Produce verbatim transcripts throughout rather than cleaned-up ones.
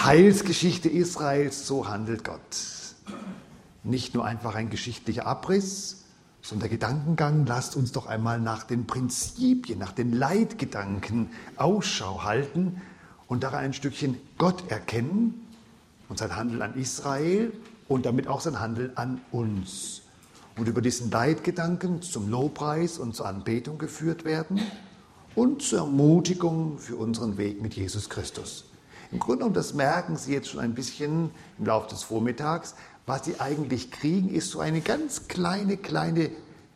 Heilsgeschichte Israels, so handelt Gott. Nicht nur einfach ein geschichtlicher Abriss, sondern der Gedankengang, lasst uns doch einmal nach den Prinzipien, nach den Leitgedanken Ausschau halten und daran ein Stückchen Gott erkennen und sein Handeln an Israel und damit auch sein Handeln an uns. Und über diesen Leitgedanken zum Lobpreis und zur Anbetung geführt werden und zur Ermutigung für unseren Weg mit Jesus Christus. Im Grunde genommen, das merken Sie jetzt schon ein bisschen im Laufe des Vormittags, was Sie eigentlich kriegen, ist so eine ganz kleine, kleine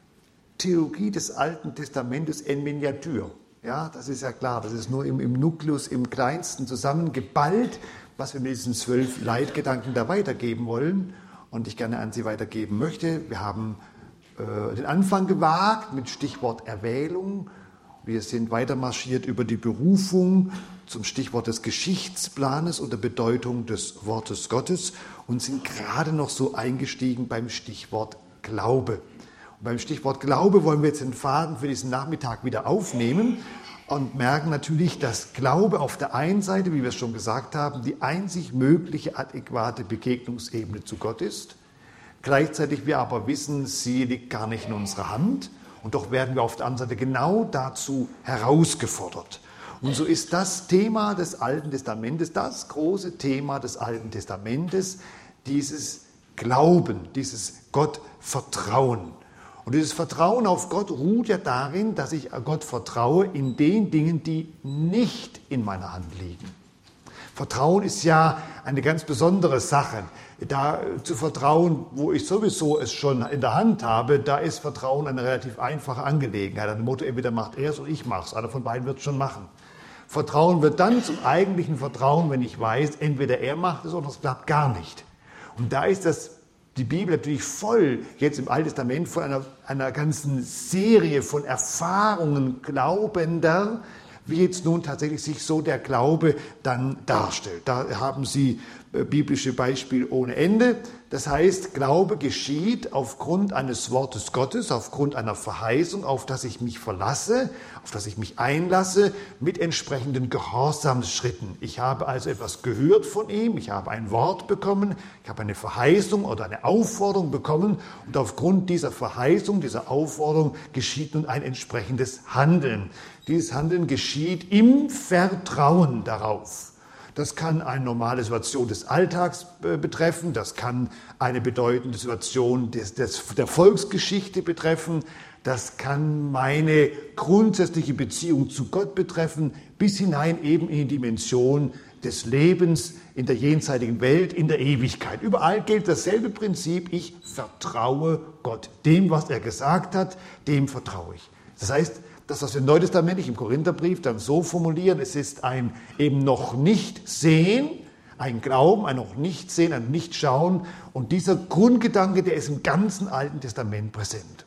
Theologie des Alten Testamentes en Miniatur. Ja, das ist ja klar, das ist nur im, im Nukleus, im Kleinsten zusammengeballt, was wir mit diesen zwölf Leitgedanken da weitergeben wollen und ich gerne an Sie weitergeben möchte. Wir haben äh, den Anfang gewagt mit Stichwort Erwählung. Wir sind weitermarschiert über die Berufung zum Stichwort des Geschichtsplanes und der Bedeutung des Wortes Gottes und sind gerade noch so eingestiegen beim Stichwort Glaube. Und beim Stichwort Glaube wollen wir jetzt den Faden für diesen Nachmittag wieder aufnehmen und merken natürlich, dass Glaube auf der einen Seite, wie wir es schon gesagt haben, die einzig mögliche adäquate Begegnungsebene zu Gott ist. Gleichzeitig wir aber wissen, sie liegt gar nicht in unserer Hand. Und doch werden wir auf der anderen Seite genau dazu herausgefordert. Und so ist das Thema des Alten Testamentes, das große Thema des Alten Testamentes, dieses Glauben, dieses Gottvertrauen. Und dieses Vertrauen auf Gott ruht ja darin, dass ich Gott vertraue in den Dingen, die nicht in meiner Hand liegen. Vertrauen ist ja eine ganz besondere Sache. Da zu vertrauen, wo ich sowieso es schon in der Hand habe, da ist Vertrauen eine relativ einfache Angelegenheit. Ein Motto, entweder macht er es oder ich mache es. Einer von beiden wird es schon machen. Vertrauen wird dann zum eigentlichen Vertrauen, wenn ich weiß, entweder er macht es oder es klappt gar nicht. Und da ist das, die Bibel natürlich voll, jetzt im Alten Testament, von einer, einer ganzen Serie von Erfahrungen Glaubender, wie jetzt nun tatsächlich sich so der Glaube dann darstellt. Da haben Sie äh, biblische Beispiele ohne Ende. Das heißt, Glaube geschieht aufgrund eines Wortes Gottes, aufgrund einer Verheißung, auf das ich mich verlasse, auf das ich mich einlasse, mit entsprechenden Gehorsamsschritten. Ich habe also etwas gehört von ihm, ich habe ein Wort bekommen, ich habe eine Verheißung oder eine Aufforderung bekommen und aufgrund dieser Verheißung, dieser Aufforderung geschieht nun ein entsprechendes Handeln. Dieses Handeln geschieht im Vertrauen darauf. Das kann eine normale Situation des Alltags betreffen, das kann eine bedeutende Situation des, des, der Volksgeschichte betreffen, das kann meine grundsätzliche Beziehung zu Gott betreffen, bis hinein eben in die Dimension des Lebens in der jenseitigen Welt, in der Ewigkeit. Überall gilt dasselbe Prinzip, ich vertraue Gott. Dem, was er gesagt hat, dem vertraue ich. Das heißt, das, was wir im Neuen Testament im Korintherbrief dann so formulieren, es ist ein eben noch nicht sehen, ein Glauben, ein noch nicht sehen, ein nicht schauen. Und dieser Grundgedanke, der ist im ganzen Alten Testament präsent.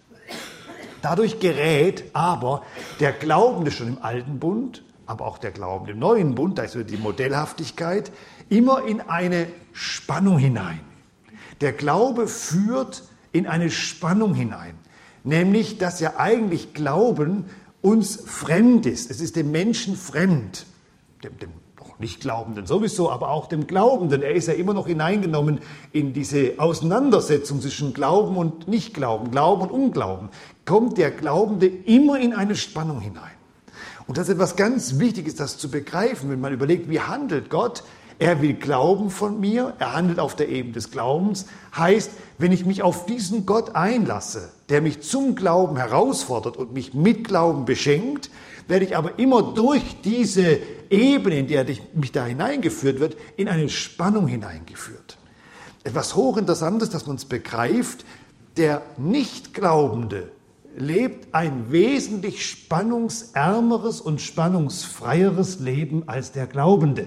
Dadurch gerät aber der Glaubende schon im Alten Bund, aber auch der Glaubende im Neuen Bund, da ist wieder die Modellhaftigkeit, immer in eine Spannung hinein. Der Glaube führt in eine Spannung hinein, nämlich, dass ja eigentlich Glauben uns fremd ist. Es ist dem Menschen fremd, dem, dem noch nicht Glaubenden sowieso, aber auch dem Glaubenden. Er ist ja immer noch hineingenommen in diese Auseinandersetzung zwischen Glauben und Nichtglauben, Glauben und Unglauben. Kommt der Glaubende immer in eine Spannung hinein. Und das ist etwas ganz Wichtiges, das zu begreifen, wenn man überlegt, wie handelt Gott? Er will Glauben von mir, er handelt auf der Ebene des Glaubens. Heißt, wenn ich mich auf diesen Gott einlasse, der mich zum Glauben herausfordert und mich mit Glauben beschenkt, werde ich aber immer durch diese Ebene, in der mich da hineingeführt wird, in eine Spannung hineingeführt. Etwas Hochinteressantes, dass man es begreift, der Nichtglaubende lebt ein wesentlich spannungsärmeres und spannungsfreieres Leben als der Glaubende.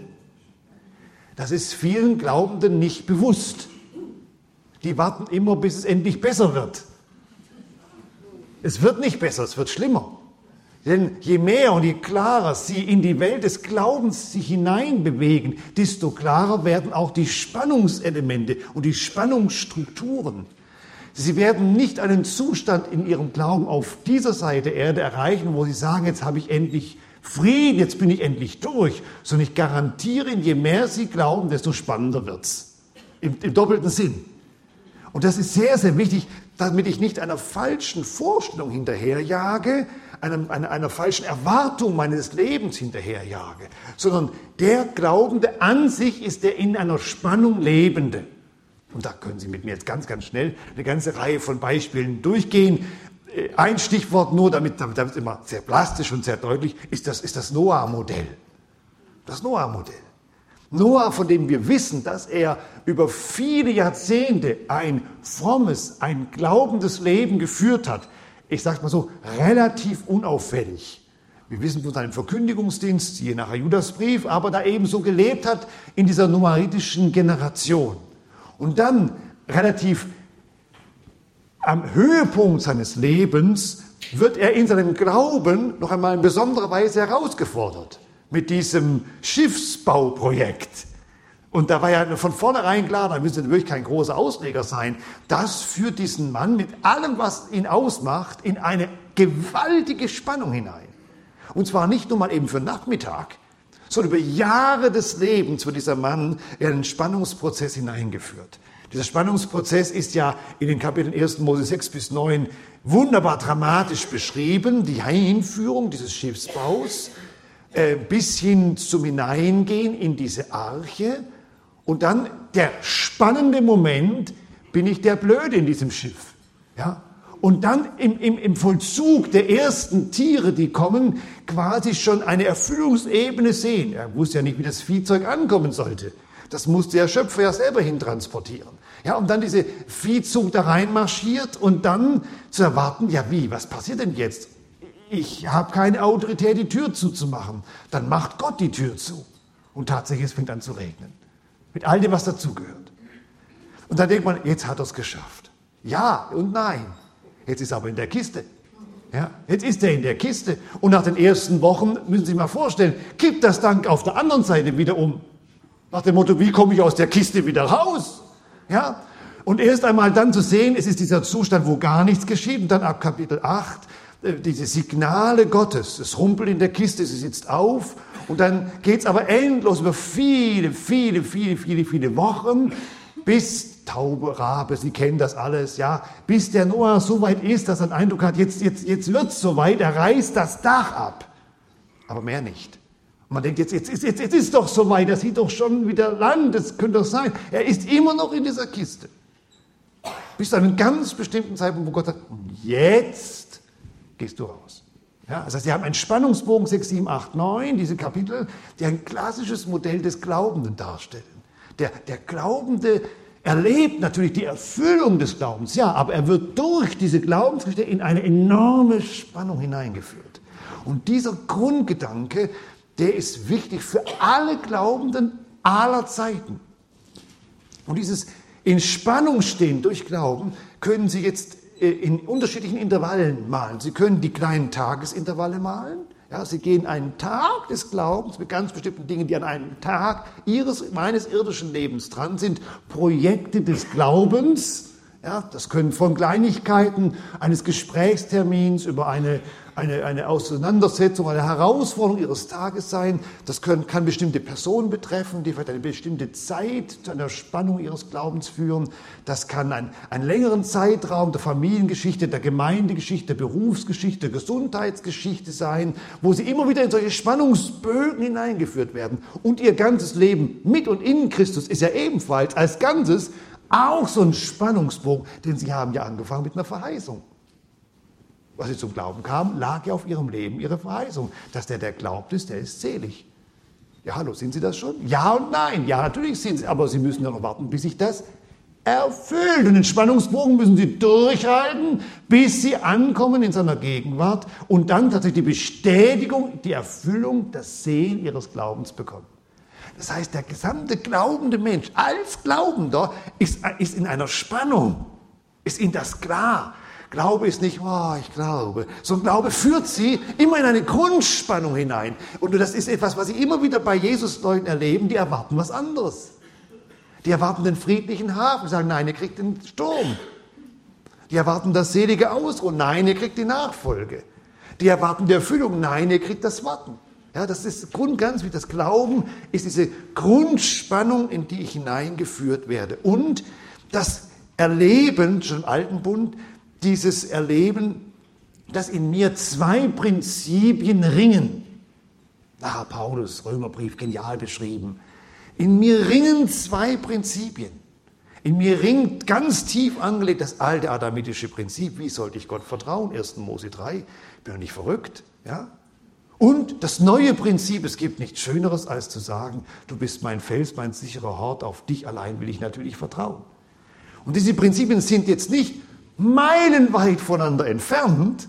Das ist vielen Glaubenden nicht bewusst. Die warten immer, bis es endlich besser wird. Es wird nicht besser, es wird schlimmer. Denn je mehr und je klarer sie in die Welt des Glaubens sich hineinbewegen, desto klarer werden auch die Spannungselemente und die Spannungsstrukturen. Sie werden nicht einen Zustand in ihrem Glauben auf dieser Seite Erde erreichen, wo sie sagen, jetzt habe ich endlich Frieden, jetzt bin ich endlich durch, sondern ich garantiere Ihnen, je mehr Sie glauben, desto spannender wird's. Im, im doppelten Sinn. Und das ist sehr, sehr wichtig, damit ich nicht einer falschen Vorstellung hinterherjage, einer, einer, einer falschen Erwartung meines Lebens hinterherjage, sondern der Glaubende an sich ist der in einer Spannung Lebende. Und da können Sie mit mir jetzt ganz, ganz schnell eine ganze Reihe von Beispielen durchgehen. Ein Stichwort nur, damit, damit, damit immer sehr plastisch und sehr deutlich, ist das, ist das Noah-Modell. Das Noah-Modell. Noah, von dem wir wissen, dass er über viele Jahrzehnte ein frommes, ein glaubendes Leben geführt hat. Ich sage mal so, relativ unauffällig. Wir wissen von seinem Verkündigungsdienst, je nach Judasbrief, aber da eben so gelebt hat in dieser noahitischen Generation. Und dann relativ am Höhepunkt seines Lebens wird er in seinem Glauben noch einmal in besonderer Weise herausgefordert mit diesem Schiffsbauprojekt. Und da war ja von vornherein klar, da müsste wirklich kein großer Ausleger sein, das führt diesen Mann mit allem, was ihn ausmacht, in eine gewaltige Spannung hinein. Und zwar nicht nur mal eben für Nachmittag, sondern über Jahre des Lebens wird dieser Mann in einen Spannungsprozess hineingeführt. Dieser Spannungsprozess ist ja in den Kapiteln ersten Mose sechs bis neun wunderbar dramatisch beschrieben. Die Hinführung dieses Schiffsbaus äh, bis hin zum Hineingehen in diese Arche. Und dann der spannende Moment, bin ich der Blöde in diesem Schiff. Ja? Und dann im, im, im Vollzug der ersten Tiere, die kommen, quasi schon eine Erfüllungsebene sehen. Er wusste ja nicht, wie das Viehzeug ankommen sollte. Das musste der Schöpfer ja selber hintransportieren. Ja, und dann diese Viehzug da reinmarschiert und dann zu erwarten, ja wie, was passiert denn jetzt? Ich habe keine Autorität, die Tür zuzumachen. Dann macht Gott die Tür zu. Und tatsächlich, es fängt an zu regnen. Mit all dem, was dazugehört. Und dann denkt man, jetzt hat er es geschafft. Ja und nein. Jetzt ist er aber in der Kiste. Ja, jetzt ist er in der Kiste. Und nach den ersten Wochen, müssen Sie sich mal vorstellen, kippt das dann auf der anderen Seite wieder um. Nach dem Motto, wie komme ich aus der Kiste wieder raus? Ja? Und erst einmal dann zu sehen, es ist dieser Zustand, wo gar nichts geschieht. Und dann ab Kapitel acht, äh, diese Signale Gottes. Es rumpelt in der Kiste, sie sitzt auf. Und dann geht's aber endlos über viele, viele, viele, viele, viele Wochen, bis Taube, Rabe, Sie kennen das alles, ja, bis der Noah so weit ist, dass er den Eindruck hat, jetzt, jetzt, jetzt wird's so weit, er reißt das Dach ab. Aber mehr nicht. Und man denkt, jetzt, jetzt, jetzt, jetzt ist doch so weit, er sieht doch schon wieder Land, das könnte doch sein. Er ist immer noch in dieser Kiste. Bis zu einem ganz bestimmten Zeitpunkt, wo Gott sagt, jetzt gehst du raus. Ja, das heißt, Sie haben einen Spannungsbogen sechs, sieben, acht, neun, diese Kapitel, die ein klassisches Modell des Glaubenden darstellen. Der, der Glaubende erlebt natürlich die Erfüllung des Glaubens, ja, aber er wird durch diese Glaubensgeschichte in eine enorme Spannung hineingeführt. Und dieser Grundgedanke, der ist wichtig für alle Glaubenden aller Zeiten. Und dieses in Spannung stehen durch Glauben können Sie jetzt in unterschiedlichen Intervallen malen. Sie können die kleinen Tagesintervalle malen. Ja, Sie gehen einen Tag des Glaubens mit ganz bestimmten Dingen, die an einem Tag Ihres, meines irdischen Lebens dran sind. Projekte des Glaubens. Ja, das können von Kleinigkeiten eines Gesprächstermins über eine, eine, eine Auseinandersetzung, eine Herausforderung Ihres Tages sein. Das können, kann bestimmte Personen betreffen, die vielleicht eine bestimmte Zeit zu einer Spannung Ihres Glaubens führen. Das kann ein, einen längeren Zeitraum der Familiengeschichte, der Gemeindegeschichte, der Berufsgeschichte, der Gesundheitsgeschichte sein, wo Sie immer wieder in solche Spannungsbögen hineingeführt werden. Und Ihr ganzes Leben mit und in Christus ist ja ebenfalls als Ganzes auch so ein Spannungsbogen, denn Sie haben ja angefangen mit einer Verheißung. Was Sie zum Glauben kamen, lag ja auf Ihrem Leben Ihre Verheißung. Dass der, der glaubt ist, der ist selig. Ja, hallo, sind Sie das schon? Ja und nein. Ja, natürlich sind Sie, aber Sie müssen ja noch warten, bis sich das erfüllt. Und den Spannungsbogen müssen Sie durchhalten, bis Sie ankommen in seiner Gegenwart und dann tatsächlich die Bestätigung, die Erfüllung, das Sehen Ihres Glaubens bekommen. Das heißt, der gesamte glaubende Mensch als Glaubender ist, ist in einer Spannung, ist Ihnen das klar. Glaube ist nicht, oh, ich glaube, sondern Glaube führt Sie immer in eine Grundspannung hinein. Und das ist etwas, was Sie immer wieder bei Jesus-Leuten erleben, die erwarten was anderes. Die erwarten den friedlichen Hafen, sagen, nein, ihr kriegt den Sturm. Die erwarten das selige Ausruhen, nein, ihr kriegt die Nachfolge. Die erwarten die Erfüllung, nein, ihr kriegt das Warten. Ja, das ist Grund ganz wie das Glauben ist diese Grundspannung, in die ich hineingeführt werde. Und das Erleben, schon im Alten Bund, dieses Erleben, dass in mir zwei Prinzipien ringen. Ah, Paulus, Römerbrief, genial beschrieben. In mir ringen zwei Prinzipien. In mir ringt ganz tief angelegt das alte adamitische Prinzip. Wie sollte ich Gott vertrauen? erster Mose drei. Ich bin doch nicht verrückt. Ja? Und das neue Prinzip, es gibt nichts Schöneres, als zu sagen, du bist mein Fels, mein sicherer Hort, auf dich allein will ich natürlich vertrauen. Und diese Prinzipien sind jetzt nicht meilenweit voneinander entfernt,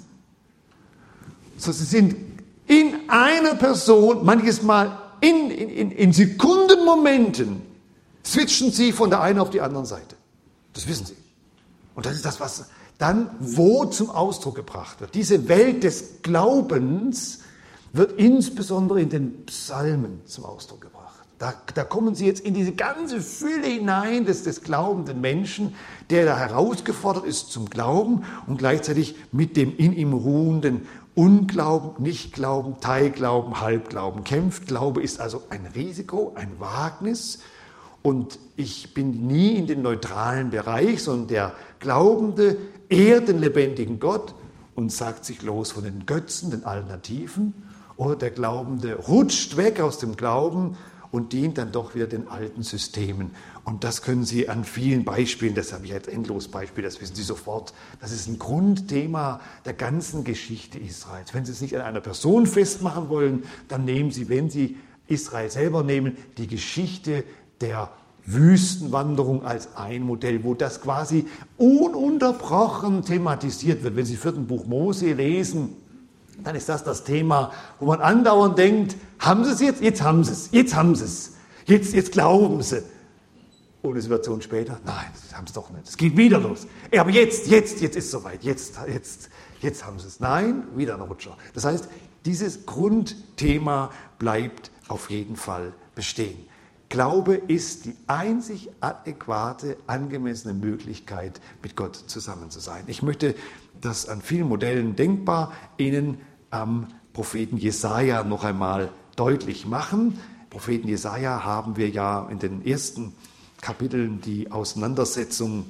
sondern sie sind in einer Person, manches Mal in, in, in Sekundenmomenten, switchen sie von der einen auf die andere Seite. Das wissen sie. Und das ist das, was dann wo zum Ausdruck gebracht wird. Diese Welt des Glaubens wird insbesondere in den Psalmen zum Ausdruck gebracht. Da, da kommen sie jetzt in diese ganze Fülle hinein des, des glaubenden Menschen, der da herausgefordert ist zum Glauben und gleichzeitig mit dem in ihm ruhenden Unglauben, Nichtglauben, Teilglauben, Halbglauben kämpft. Glaube ist also ein Risiko, ein Wagnis. Und ich bin nie in den neutralen Bereich, sondern der Glaubende ehrt den lebendigen Gott und sagt sich los von den Götzen, den Alternativen. Oder der Glaubende rutscht weg aus dem Glauben und dient dann doch wieder den alten Systemen. Und das können Sie an vielen Beispielen, das habe ich als endlos Beispiel, das wissen Sie sofort, das ist ein Grundthema der ganzen Geschichte Israels. Wenn Sie es nicht an einer Person festmachen wollen, dann nehmen Sie, wenn Sie Israel selber nehmen, die Geschichte der Wüstenwanderung als ein Modell, wo das quasi ununterbrochen thematisiert wird. Wenn Sie vierten Buch Mose lesen, dann ist das das Thema, wo man andauernd denkt, haben Sie es jetzt? Jetzt haben Sie es. Jetzt haben Sie es. Jetzt, jetzt glauben Sie. Und es wird so und später, nein, das haben Sie doch nicht. Es geht wieder los. Ja, aber jetzt, jetzt, jetzt ist es soweit. Jetzt, jetzt, jetzt haben Sie es. Nein, wieder ein Rutscher. Das heißt, dieses Grundthema bleibt auf jeden Fall bestehen. Glaube ist die einzig adäquate, angemessene Möglichkeit, mit Gott zusammen zu sein. Ich möchte das an vielen Modellen denkbar Ihnen am Propheten Jesaja noch einmal deutlich machen. Propheten Jesaja haben wir ja in den ersten Kapiteln die Auseinandersetzung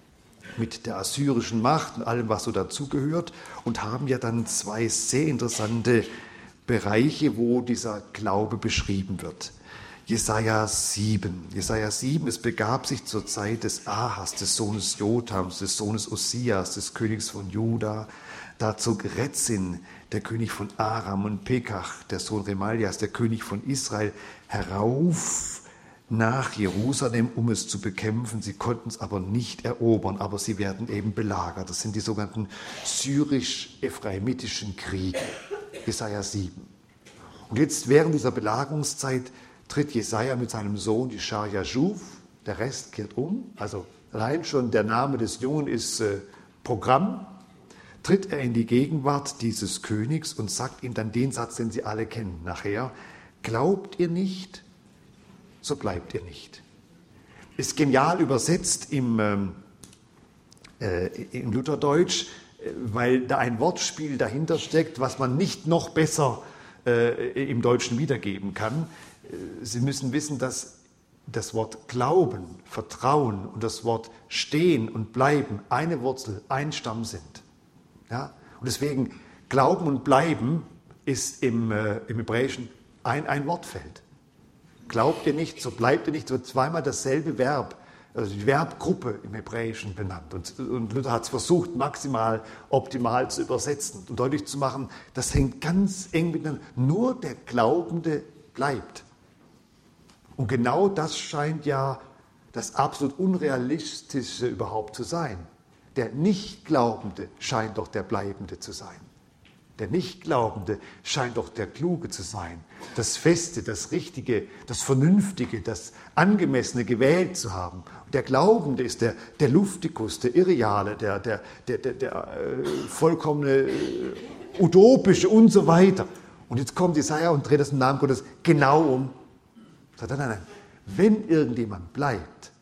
mit der assyrischen Macht und allem, was so dazugehört, und haben ja dann zwei sehr interessante Bereiche, wo dieser Glaube beschrieben wird. Jesaja sieben. Jesaja sieben, es begab sich zur Zeit des Ahas, des Sohnes Jotams, des Sohnes Ussias, des Königs von Juda. Da zog Rezin, der König von Aram, und Pekach, der Sohn Remalias, der König von Israel, herauf nach Jerusalem, um es zu bekämpfen. Sie konnten es aber nicht erobern, aber sie werden eben belagert. Das sind die sogenannten syrisch-ephraimitischen Kriege. Jesaja sieben. Und jetzt während dieser Belagerungszeit tritt Jesaja mit seinem Sohn Jescharja Schuv, der Rest kehrt um, also allein schon der Name des Jungen ist äh, Programm, tritt er in die Gegenwart dieses Königs und sagt ihm dann den Satz, den Sie alle kennen nachher: Glaubt ihr nicht, so bleibt ihr nicht. Ist genial übersetzt im, ähm, äh, im Lutherdeutsch, äh, weil da ein Wortspiel dahinter steckt, was man nicht noch besser äh, im Deutschen wiedergeben kann. Sie müssen wissen, dass das Wort Glauben, Vertrauen und das Wort Stehen und Bleiben eine Wurzel, ein Stamm sind. Ja? Und deswegen Glauben und Bleiben ist im, äh, im Hebräischen ein, ein Wortfeld. Glaubt ihr nicht, so bleibt ihr nicht, so zweimal dasselbe Verb, also die Verbgruppe im Hebräischen benannt. Und, und Luther hat es versucht, maximal optimal zu übersetzen und deutlich zu machen, das hängt ganz eng miteinander. Nur der Glaubende bleibt. Und genau das scheint ja das absolut Unrealistische überhaupt zu sein. Der Nichtglaubende scheint doch der Bleibende zu sein. Der Nichtglaubende scheint doch der Kluge zu sein, das Feste, das Richtige, das Vernünftige, das Angemessene gewählt zu haben. Und der Glaubende ist der, der Luftikus, der Irreale, der, der, der, der, der äh, vollkommene äh, Utopische und so weiter. Und jetzt kommt Jesaja und dreht das im Namen Gottes genau um. Sagt er, nein, nein, wenn irgendjemand bleibt,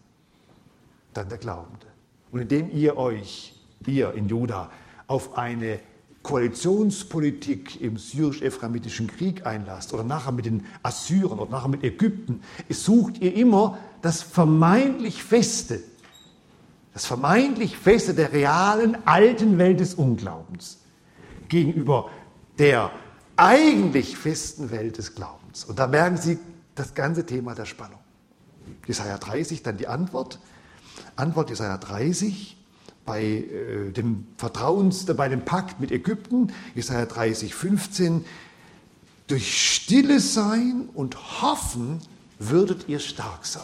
dann der Glaubende. Und indem ihr euch, ihr in Juda, auf eine Koalitionspolitik im syrisch-ephraimitischen Krieg einlasst oder nachher mit den Assyrern oder nachher mit Ägypten, sucht ihr immer das vermeintlich Feste, das vermeintlich Feste der realen alten Welt des Unglaubens gegenüber der eigentlich festen Welt des Glaubens. Und da merken Sie das ganze Thema der Spannung. Jesaja dreißig, dann die Antwort. Antwort Jesaja dreißig bei äh, dem Vertrauens, bei dem Pakt mit Ägypten. Jesaja dreißig, fünfzehn. Durch Stille sein und hoffen würdet ihr stark sein.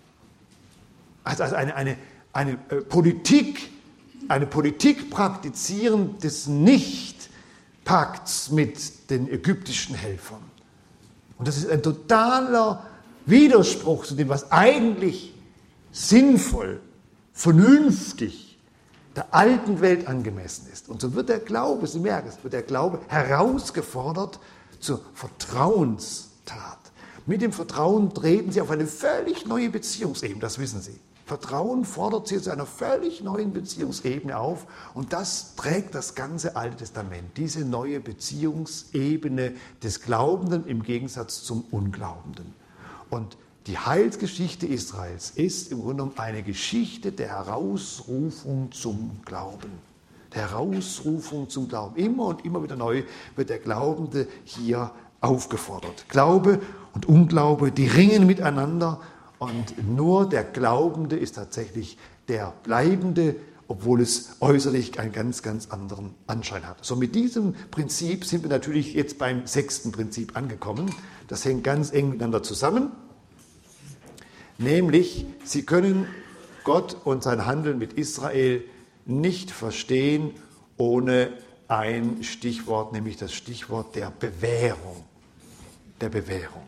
Also, also eine, eine, eine äh, Politik, eine Politik praktizieren des Nicht-Pakts mit den ägyptischen Helfern. Und das ist ein totaler Widerspruch zu dem, was eigentlich sinnvoll, vernünftig der alten Welt angemessen ist. Und so wird der Glaube, Sie merken es, wird der Glaube herausgefordert zur Vertrauenstat. Mit dem Vertrauen treten Sie auf eine völlig neue Beziehungsebene, das wissen Sie. Vertrauen fordert Sie zu einer völlig neuen Beziehungsebene auf und das trägt das ganze Alte Testament, diese neue Beziehungsebene des Glaubenden im Gegensatz zum Unglaubenden. Und die Heilsgeschichte Israels ist im Grunde genommen eine Geschichte der Herausrufung zum Glauben. Der Herausrufung zum Glauben. Immer und immer wieder neu wird der Glaubende hier aufgefordert. Glaube und Unglaube, die ringen miteinander und nur der Glaubende ist tatsächlich der Bleibende, obwohl es äußerlich einen ganz, ganz anderen Anschein hat. So mit diesem Prinzip sind wir natürlich jetzt beim sechsten Prinzip angekommen. Das hängt ganz eng miteinander zusammen. Nämlich, Sie können Gott und sein Handeln mit Israel nicht verstehen ohne ein Stichwort, nämlich das Stichwort der Bewährung. Der Bewährung.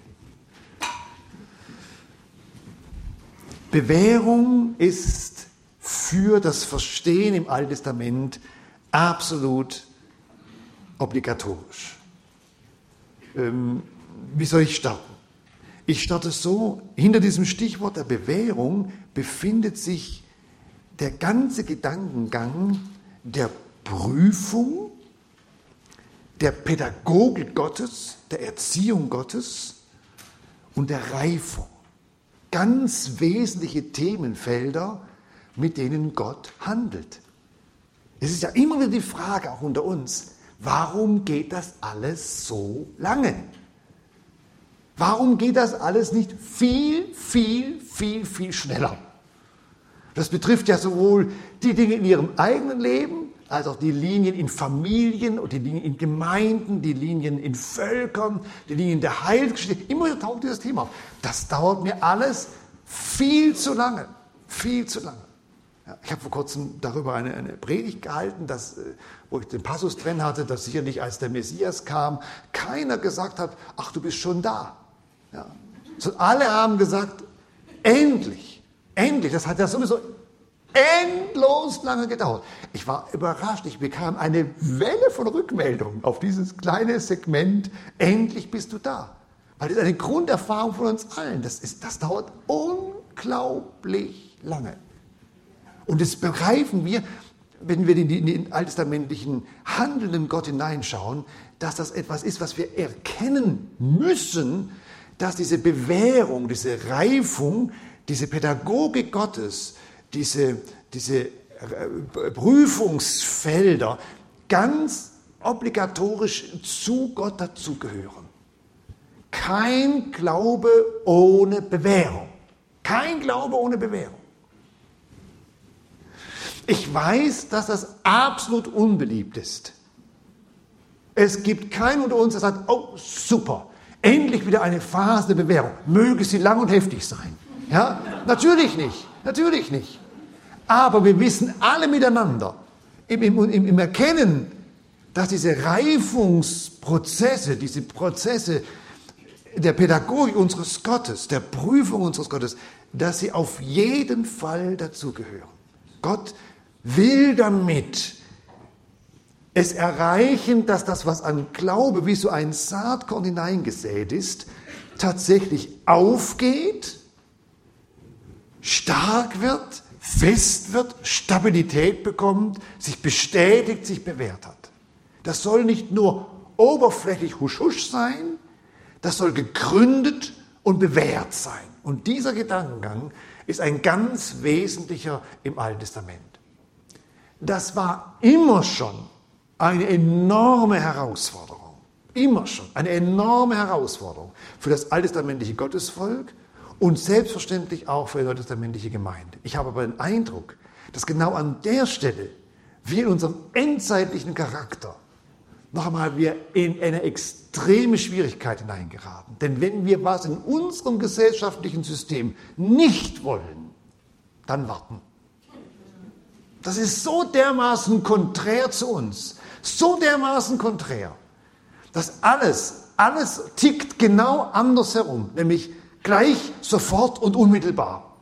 Bewährung ist für das Verstehen im Alten Testament absolut obligatorisch. Ähm, wie soll ich starten? Ich starte so, hinter diesem Stichwort der Bewährung befindet sich der ganze Gedankengang der Prüfung, der Pädagogik Gottes, der Erziehung Gottes und der Reifung. Ganz wesentliche Themenfelder, mit denen Gott handelt. Es ist ja immer wieder die Frage, auch unter uns, warum geht das alles so lange? Warum geht das alles nicht viel, viel, viel, viel schneller? Das betrifft ja sowohl die Dinge in Ihrem eigenen Leben, als auch die Linien in Familien und die Linien in Gemeinden, die Linien in Völkern, die Linien der Heilsgeschichte. Immer wieder taucht dieses Thema auf. Das dauert mir alles viel zu lange, viel zu lange. Ja, ich habe vor kurzem darüber eine, eine Predigt gehalten, dass, wo ich den Passus drin hatte, dass sicherlich als der Messias kam, keiner gesagt hat, ach, du bist schon da. Ja. So, alle haben gesagt, endlich, endlich, das hat ja sowieso endlos lange gedauert. Ich war überrascht, ich bekam eine Welle von Rückmeldungen auf dieses kleine Segment, endlich bist du da. Weil das ist eine Grunderfahrung von uns allen, das, ist, das dauert unglaublich lange. Und das begreifen wir, wenn wir in den, in den alttestamentlichen handelnden Gott hineinschauen, dass das etwas ist, was wir erkennen müssen, dass diese Bewährung, diese Reifung, diese Pädagogik Gottes, diese, diese Prüfungsfelder ganz obligatorisch zu Gott dazugehören. Kein Glaube ohne Bewährung. Kein Glaube ohne Bewährung. Ich weiß, dass das absolut unbeliebt ist. Es gibt keinen unter uns, der sagt, oh super, endlich wieder eine Phase der Bewährung. Möge sie lang und heftig sein. Ja, natürlich nicht, natürlich nicht. Aber wir wissen alle miteinander, im, im, im Erkennen, dass diese Reifungsprozesse, diese Prozesse der Pädagogik unseres Gottes, der Prüfung unseres Gottes, dass sie auf jeden Fall dazugehören. Gott will damit es erreichen, dass das, was an Glaube wie so ein Saatkorn hineingesät ist, tatsächlich aufgeht, stark wird, fest wird, Stabilität bekommt, sich bestätigt, sich bewährt hat. Das soll nicht nur oberflächlich husch husch sein, das soll gegründet und bewährt sein. Und dieser Gedankengang ist ein ganz wesentlicher im Alten Testament. Das war immer schon eine enorme Herausforderung. Immer schon eine enorme Herausforderung für das alttestamentliche Gottesvolk und selbstverständlich auch für die neutestamentliche Gemeinde. Ich habe aber den Eindruck, dass genau an der Stelle wir in unserem endzeitlichen Charakter noch einmal wir in eine extreme Schwierigkeit hineingeraten. Denn wenn wir was in unserem gesellschaftlichen System nicht wollen, dann warten. Das ist so dermaßen konträr zu uns, so dermaßen konträr, dass alles, alles tickt genau anders herum, nämlich gleich, sofort und unmittelbar.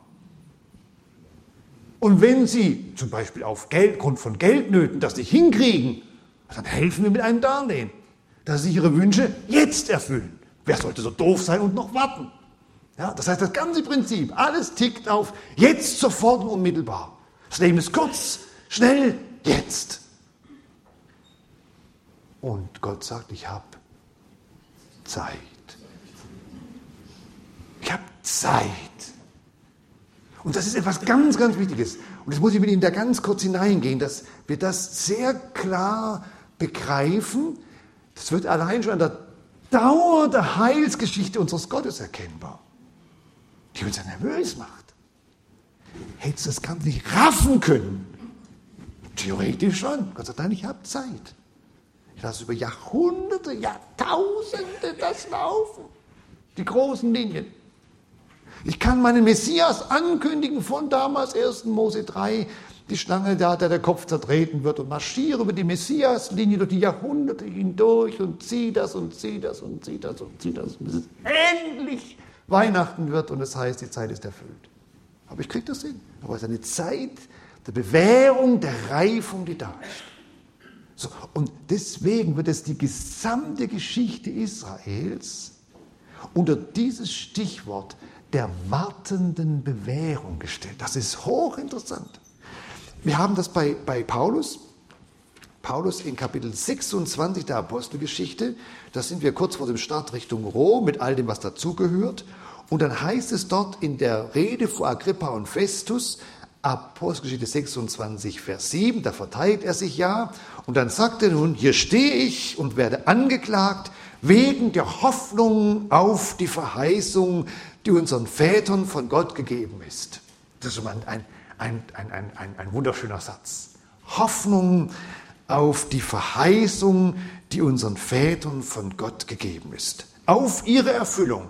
Und wenn Sie zum Beispiel auf Geld, Grund von Geldnöten das nicht hinkriegen, dann helfen wir mit einem Darlehen, dass Sie Ihre Wünsche jetzt erfüllen. Wer sollte so doof sein und noch warten? Ja, das heißt, das ganze Prinzip, alles tickt auf jetzt, sofort und unmittelbar. Das Leben ist kurz, schnell, jetzt. Und Gott sagt, ich habe Zeit. Ich habe Zeit. Und das ist etwas ganz, ganz Wichtiges. Und jetzt muss ich mit Ihnen da ganz kurz hineingehen, dass wir das sehr klar begreifen. Das wird allein schon an der Dauer der Heilsgeschichte unseres Gottes erkennbar, die uns ja nervös macht. Hättest du das Ganze nicht raffen können? Theoretisch schon. Gott sagt, nein, ich habe Zeit. Ich lasse über Jahrhunderte, Jahrtausende das laufen. Die großen Linien. Ich kann meinen Messias ankündigen von damals ersten Mose drei, die Schlange da, der der Kopf zertreten wird und marschiere über die Messiaslinie durch die Jahrhunderte hindurch und zieh das und zieh das und zieh das und zieh das, bis es endlich Weihnachten wird und es heißt, die Zeit ist erfüllt. Aber ich kriege das hin. Aber es ist eine Zeit der Bewährung, der Reifung, die da ist. So, und deswegen wird es die gesamte Geschichte Israels unter dieses Stichwort der wartenden Bewährung gestellt. Das ist hochinteressant. Wir haben das bei, bei Paulus. Paulus in Kapitel sechsundzwanzig der Apostelgeschichte. Da sind wir kurz vor dem Start Richtung Rom mit all dem, was dazugehört. Und dann heißt es dort in der Rede vor Agrippa und Festus, Apostelgeschichte sechsundzwanzig, Vers sieben, da verteilt er sich ja. Und dann sagt er nun, hier stehe ich und werde angeklagt wegen der Hoffnung auf die Verheißung, die unseren Vätern von Gott gegeben ist. Das ist schon mal ein, ein, ein, ein, ein, ein wunderschöner Satz. Hoffnung auf die Verheißung, die unseren Vätern von Gott gegeben ist. Auf ihre Erfüllung.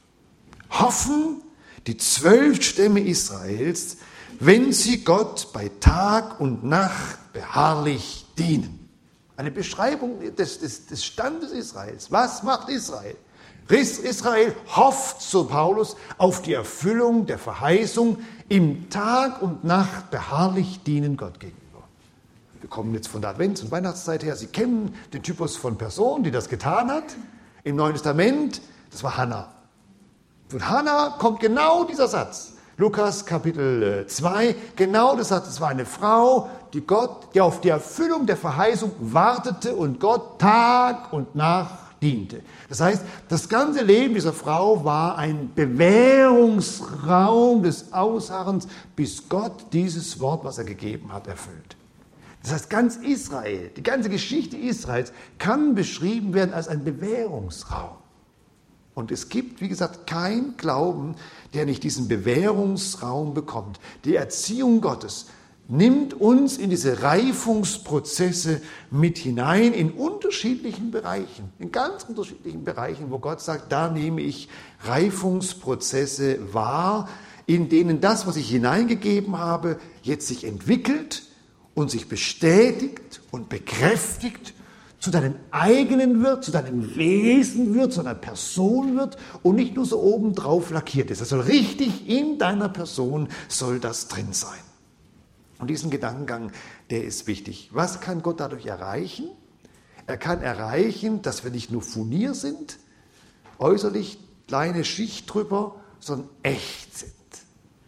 Hoffen die zwölf Stämme Israels, wenn sie Gott bei Tag und Nacht beharrlich dienen. Eine Beschreibung des, des, des Standes Israels. Was macht Israel? Israel hofft, so Paulus, auf die Erfüllung der Verheißung, im Tag und Nacht beharrlich dienen Gott gegenüber. Wir kommen jetzt von der Advents- und Weihnachtszeit her. Sie kennen den Typus von Person, die das getan hat. Im Neuen Testament, das war Hannah. Von Hannah kommt genau dieser Satz. Lukas Kapitel zwei, genau der Satz. Es war eine Frau, die Gott, die auf die Erfüllung der Verheißung wartete und Gott Tag und Nacht diente. Das heißt, das ganze Leben dieser Frau war ein Bewährungsraum des Ausharrens, bis Gott dieses Wort, was er gegeben hat, erfüllt. Das heißt, ganz Israel, die ganze Geschichte Israels kann beschrieben werden als ein Bewährungsraum. Und es gibt, wie gesagt, keinen Glauben, der nicht diesen Bewährungsraum bekommt. Die Erziehung Gottes nimmt uns in diese Reifungsprozesse mit hinein, in unterschiedlichen Bereichen, in ganz unterschiedlichen Bereichen, wo Gott sagt, da nehme ich Reifungsprozesse wahr, in denen das, was ich hineingegeben habe, jetzt sich entwickelt und sich bestätigt und bekräftigt, zu deinem eigenen wird, zu deinem Wesen wird, zu deiner Person wird und nicht nur so obendrauf lackiert ist. Das soll richtig in deiner Person, soll das drin sein. Und diesen Gedankengang, der ist wichtig. Was kann Gott dadurch erreichen? Er kann erreichen, dass wir nicht nur Furnier sind, äußerlich kleine Schicht drüber, sondern echt sind.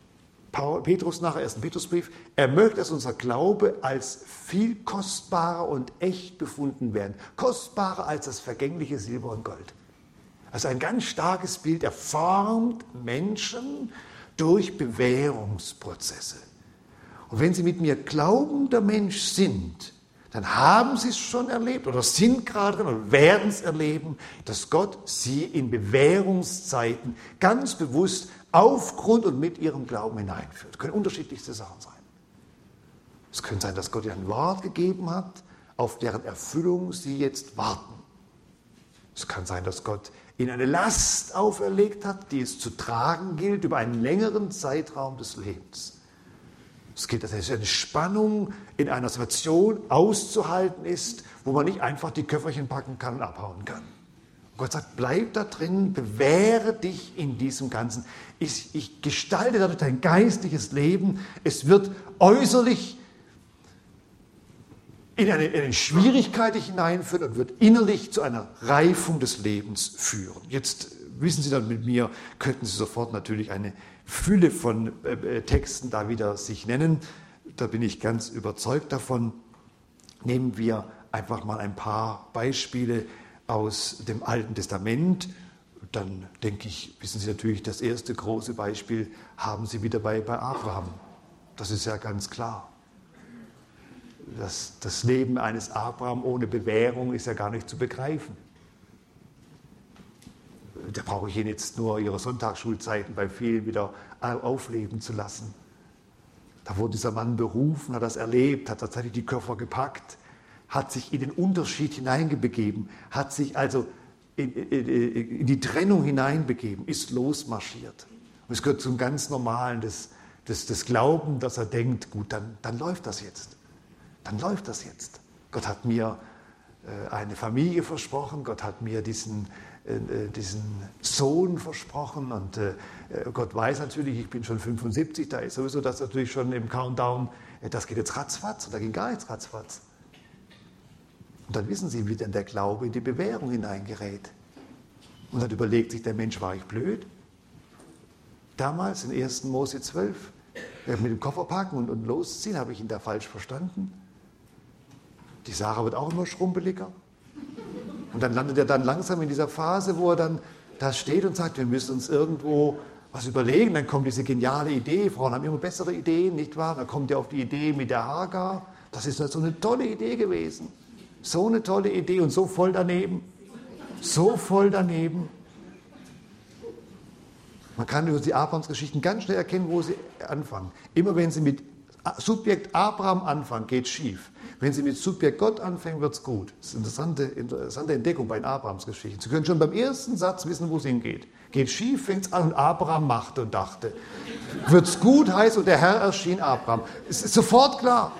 Paul, Petrus nach ersten Petrusbrief, er möchte, dass unser Glaube als viel kostbarer und echt befunden werden. Kostbarer als das vergängliche Silber und Gold. Also ein ganz starkes Bild. Er formt Menschen durch Bewährungsprozesse. Und wenn Sie mit mir glaubender Mensch sind, dann haben Sie es schon erlebt oder sind gerade drin oder werden es erleben, dass Gott Sie in Bewährungszeiten ganz bewusst auf Grund und mit Ihrem Glauben hineinführt. Das können unterschiedlichste Sachen sein. Es könnte sein, dass Gott Ihnen ein Wort gegeben hat, auf deren Erfüllung Sie jetzt warten. Es kann sein, dass Gott Ihnen eine Last auferlegt hat, die es zu tragen gilt über einen längeren Zeitraum des Lebens. Es gilt, dass eine Spannung in einer Situation auszuhalten ist, wo man nicht einfach die Köfferchen packen kann und abhauen kann. Und Gott sagt, bleib da drin, bewähre dich in diesem Ganzen. Ich, ich gestalte dadurch dein geistliches Leben. Es wird äußerlich in eine, in eine Schwierigkeit hineinführen und wird innerlich zu einer Reifung des Lebens führen. Jetzt wissen Sie dann mit mir, könnten Sie sofort natürlich eine Fülle von äh, Texten da wieder sich nennen. Da bin ich ganz überzeugt davon. Nehmen wir einfach mal ein paar Beispiele aus dem Alten Testament. Dann denke ich, wissen Sie natürlich, das erste große Beispiel haben Sie wieder bei, bei Abraham. Das ist ja ganz klar. Das, das Leben eines Abraham ohne Bewährung ist ja gar nicht zu begreifen. Da brauche ich Ihnen jetzt nur Ihre Sonntagsschulzeiten bei vielen wieder aufleben zu lassen. Da wurde dieser Mann berufen, hat das erlebt, hat tatsächlich die Koffer gepackt, hat sich in den Unterschied hineingebegeben, hat sich also in, in, in die Trennung hineinbegeben, ist losmarschiert. Und es gehört zum ganz Normalen des, des, des Glauben, dass er denkt, gut, dann, dann läuft das jetzt. Dann läuft das jetzt. Gott hat mir äh, eine Familie versprochen, Gott hat mir diesen, äh, diesen Sohn versprochen und äh, Gott weiß natürlich, ich bin schon fünfundsiebzig, da ist sowieso das natürlich schon im Countdown, äh, das geht jetzt ratzfatz und da ging gar nichts ratzfatz. Und dann wissen Sie, wie denn der Glaube in die Bewährung hineingerät. Und dann überlegt sich der Mensch, war ich blöd? Damals in ersten Mose zwölf, mit dem Koffer packen und, und losziehen, habe ich ihn da falsch verstanden? Die Sarah wird auch immer schrumpeliger. Und dann landet er dann langsam in dieser Phase, wo er dann da steht und sagt, wir müssen uns irgendwo was überlegen. Dann kommt diese geniale Idee, Frauen haben immer bessere Ideen, nicht wahr? Dann kommt er auf die Idee mit der Hagar. Das ist so eine tolle Idee gewesen. So eine tolle Idee und so voll daneben. So voll daneben. Man kann über die Abrahams-Geschichten ganz schnell erkennen, wo sie anfangen. Immer wenn sie mit Subjekt Abraham anfangen, geht es schief. Wenn Sie mit Subjekt Gott anfangen, wird es gut. Das ist eine interessante, interessante Entdeckung bei den Abrahams-Geschichten. Sie können schon beim ersten Satz wissen, wo es hingeht. Geht schief, fängt es an und Abraham machte und dachte. Wird es gut, heißt und der Herr erschien Abraham. Es ist sofort klar.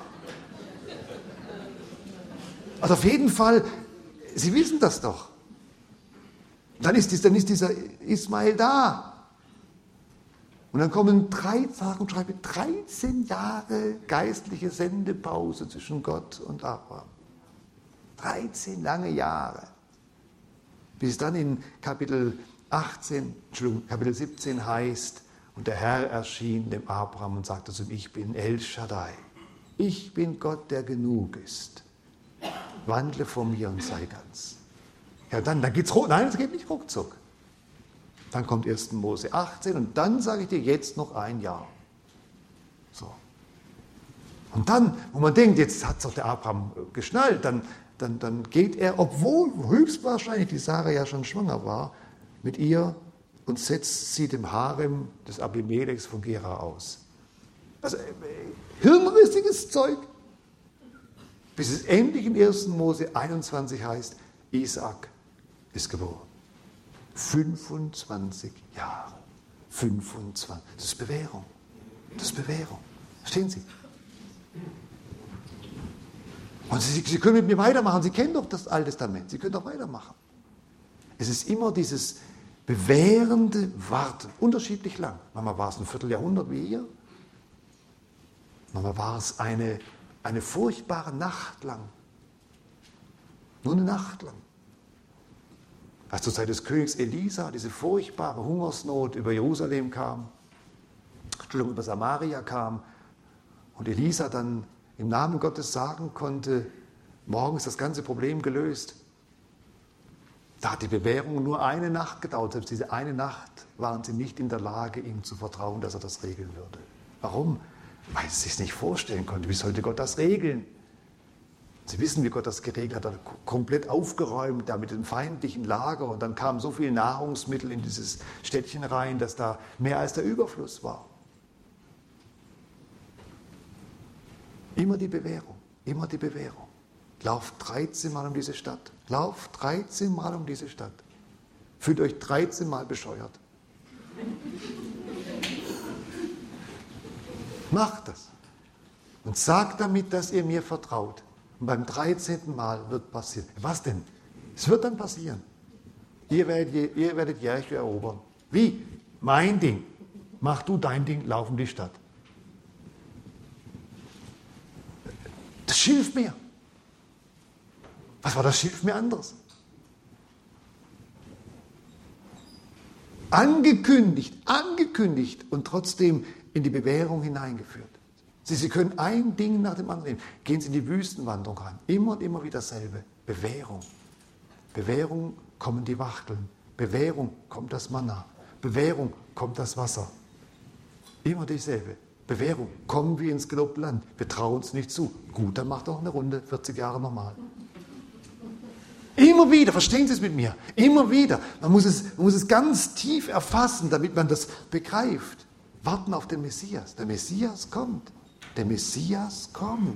Also auf jeden Fall, Sie wissen das doch. Dann ist, dies, dann ist dieser Ismael da. Und dann kommen drei, sagen und schreiben, dreizehn Jahre geistliche Sendepause zwischen Gott und Abraham. dreizehn lange Jahre. Bis dann in Kapitel achtzehn, Entschuldigung, Kapitel siebzehn heißt, und der Herr erschien dem Abraham und sagte zu ihm, ich bin El Shaddai. Ich bin Gott, der genug ist. Wandle vor mir und sei ganz. Ja, dann, dann geht's ruckzuck. Nein, es geht nicht ruckzuck. Dann kommt ersten Mose achtzehn und dann sage ich dir jetzt noch ein Jahr. So. Und dann, wo man denkt, jetzt hat es doch der Abraham geschnallt, dann, dann, dann geht er, obwohl höchstwahrscheinlich die Sarah ja schon schwanger war, mit ihr und setzt sie dem Harem des Abimelechs von Gerar aus. Also äh, hirnrissiges Zeug. Bis es endlich in ersten Mose einundzwanzig heißt, Isaak ist geboren. fünfundzwanzig Jahre. fünfundzwanzig. Das ist Bewährung. Das ist Bewährung. Verstehen Sie? Und Sie, Sie können mit mir weitermachen. Sie kennen doch das Alte Testament. Sie können doch weitermachen. Es ist immer dieses bewährende Warten. Unterschiedlich lang. Manchmal war es ein Vierteljahrhundert wie hier. Manchmal war es eine, eine furchtbare Nacht lang. Nur eine Nacht lang. Als zur Zeit des Königs Elisa diese furchtbare Hungersnot über Jerusalem kam, Entschuldigung, über Samaria kam und Elisa dann im Namen Gottes sagen konnte, morgen ist das ganze Problem gelöst. Da hat die Bewährung nur eine Nacht gedauert. Selbst diese eine Nacht waren sie nicht in der Lage, ihm zu vertrauen, dass er das regeln würde. Warum? Weil sie es sich nicht vorstellen konnten. Wie sollte Gott das regeln? Sie wissen, wie Gott das geregelt hat. Er hat komplett aufgeräumt, da mit dem feindlichen Lager. Und dann kamen so viele Nahrungsmittel in dieses Städtchen rein, dass da mehr als der Überfluss war. Immer die Bewährung, immer die Bewährung. Lauft dreizehn Mal um diese Stadt. Lauft dreizehn Mal um diese Stadt. Fühlt euch dreizehn Mal bescheuert. Macht das. Und sagt damit, dass ihr mir vertraut. Und beim dreizehnten Mal wird passieren. Was denn? Es wird dann passieren. Ihr werdet, ihr werdet Jericho erobern. Wie? Mein Ding. Mach du dein Ding, lauf um die Stadt. Das Schilfmeer. Was war das Schilfmeer anderes? Angekündigt, angekündigt und trotzdem in die Bewährung hineingeführt. Sie, Sie können ein Ding nach dem anderen nehmen. Gehen Sie in die Wüstenwanderung rein. Immer und immer wieder dasselbe. Bewährung. Bewährung kommen die Wachteln. Bewährung kommt das Manna. Bewährung kommt das Wasser. Immer dieselbe. Bewährung. Kommen wir ins gelobte Land. Wir trauen es nicht zu. Gut, dann macht doch eine Runde. vierzig Jahre normal. Immer wieder, verstehen Sie es mit mir? Immer wieder. Man muss es, man muss es ganz tief erfassen, damit man das begreift. Warten auf den Messias. Der Messias kommt. Der Messias kommt.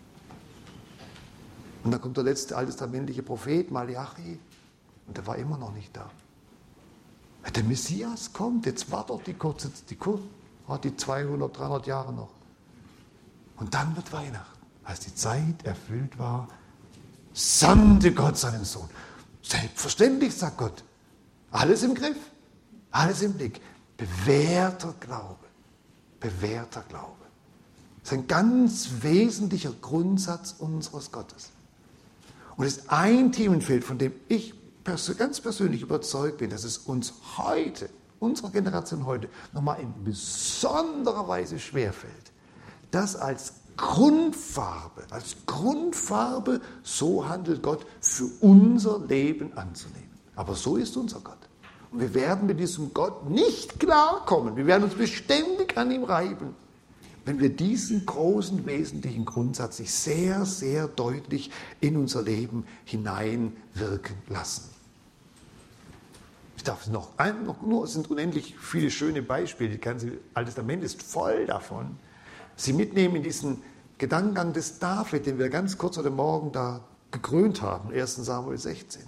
Und dann kommt der letzte alttestamentliche Prophet, Malachi. Und der war immer noch nicht da. Der Messias kommt. Jetzt war doch die kurze, die, die zweihundert, dreihundert Jahre noch. Und dann wird Weihnachten. Als die Zeit erfüllt war, sandte Gott seinen Sohn. Selbstverständlich, sagt Gott. Alles im Griff, alles im Blick. Bewährter Glaube. Bewährter Glaube. Das ist ein ganz wesentlicher Grundsatz unseres Gottes. Und es ist ein Themenfeld, von dem ich pers- ganz persönlich überzeugt bin, dass es uns heute, unserer Generation heute, nochmal in besonderer Weise schwerfällt, das als Grundfarbe, als Grundfarbe, so handelt Gott, für unser Leben anzunehmen. Aber so ist unser Gott. Und wir werden mit diesem Gott nicht klarkommen. Wir werden uns beständig an ihm reiben, wenn wir diesen großen, wesentlichen Grundsatz sich sehr, sehr deutlich in unser Leben hineinwirken lassen. Ich darf noch, ein, noch nur, es sind unendlich viele schöne Beispiele, das ganze Alte Testament ist voll davon. Sie mitnehmen in diesen Gedankengang des David, den wir ganz kurz heute Morgen da gekrönt haben, erster Samuel sechzehn.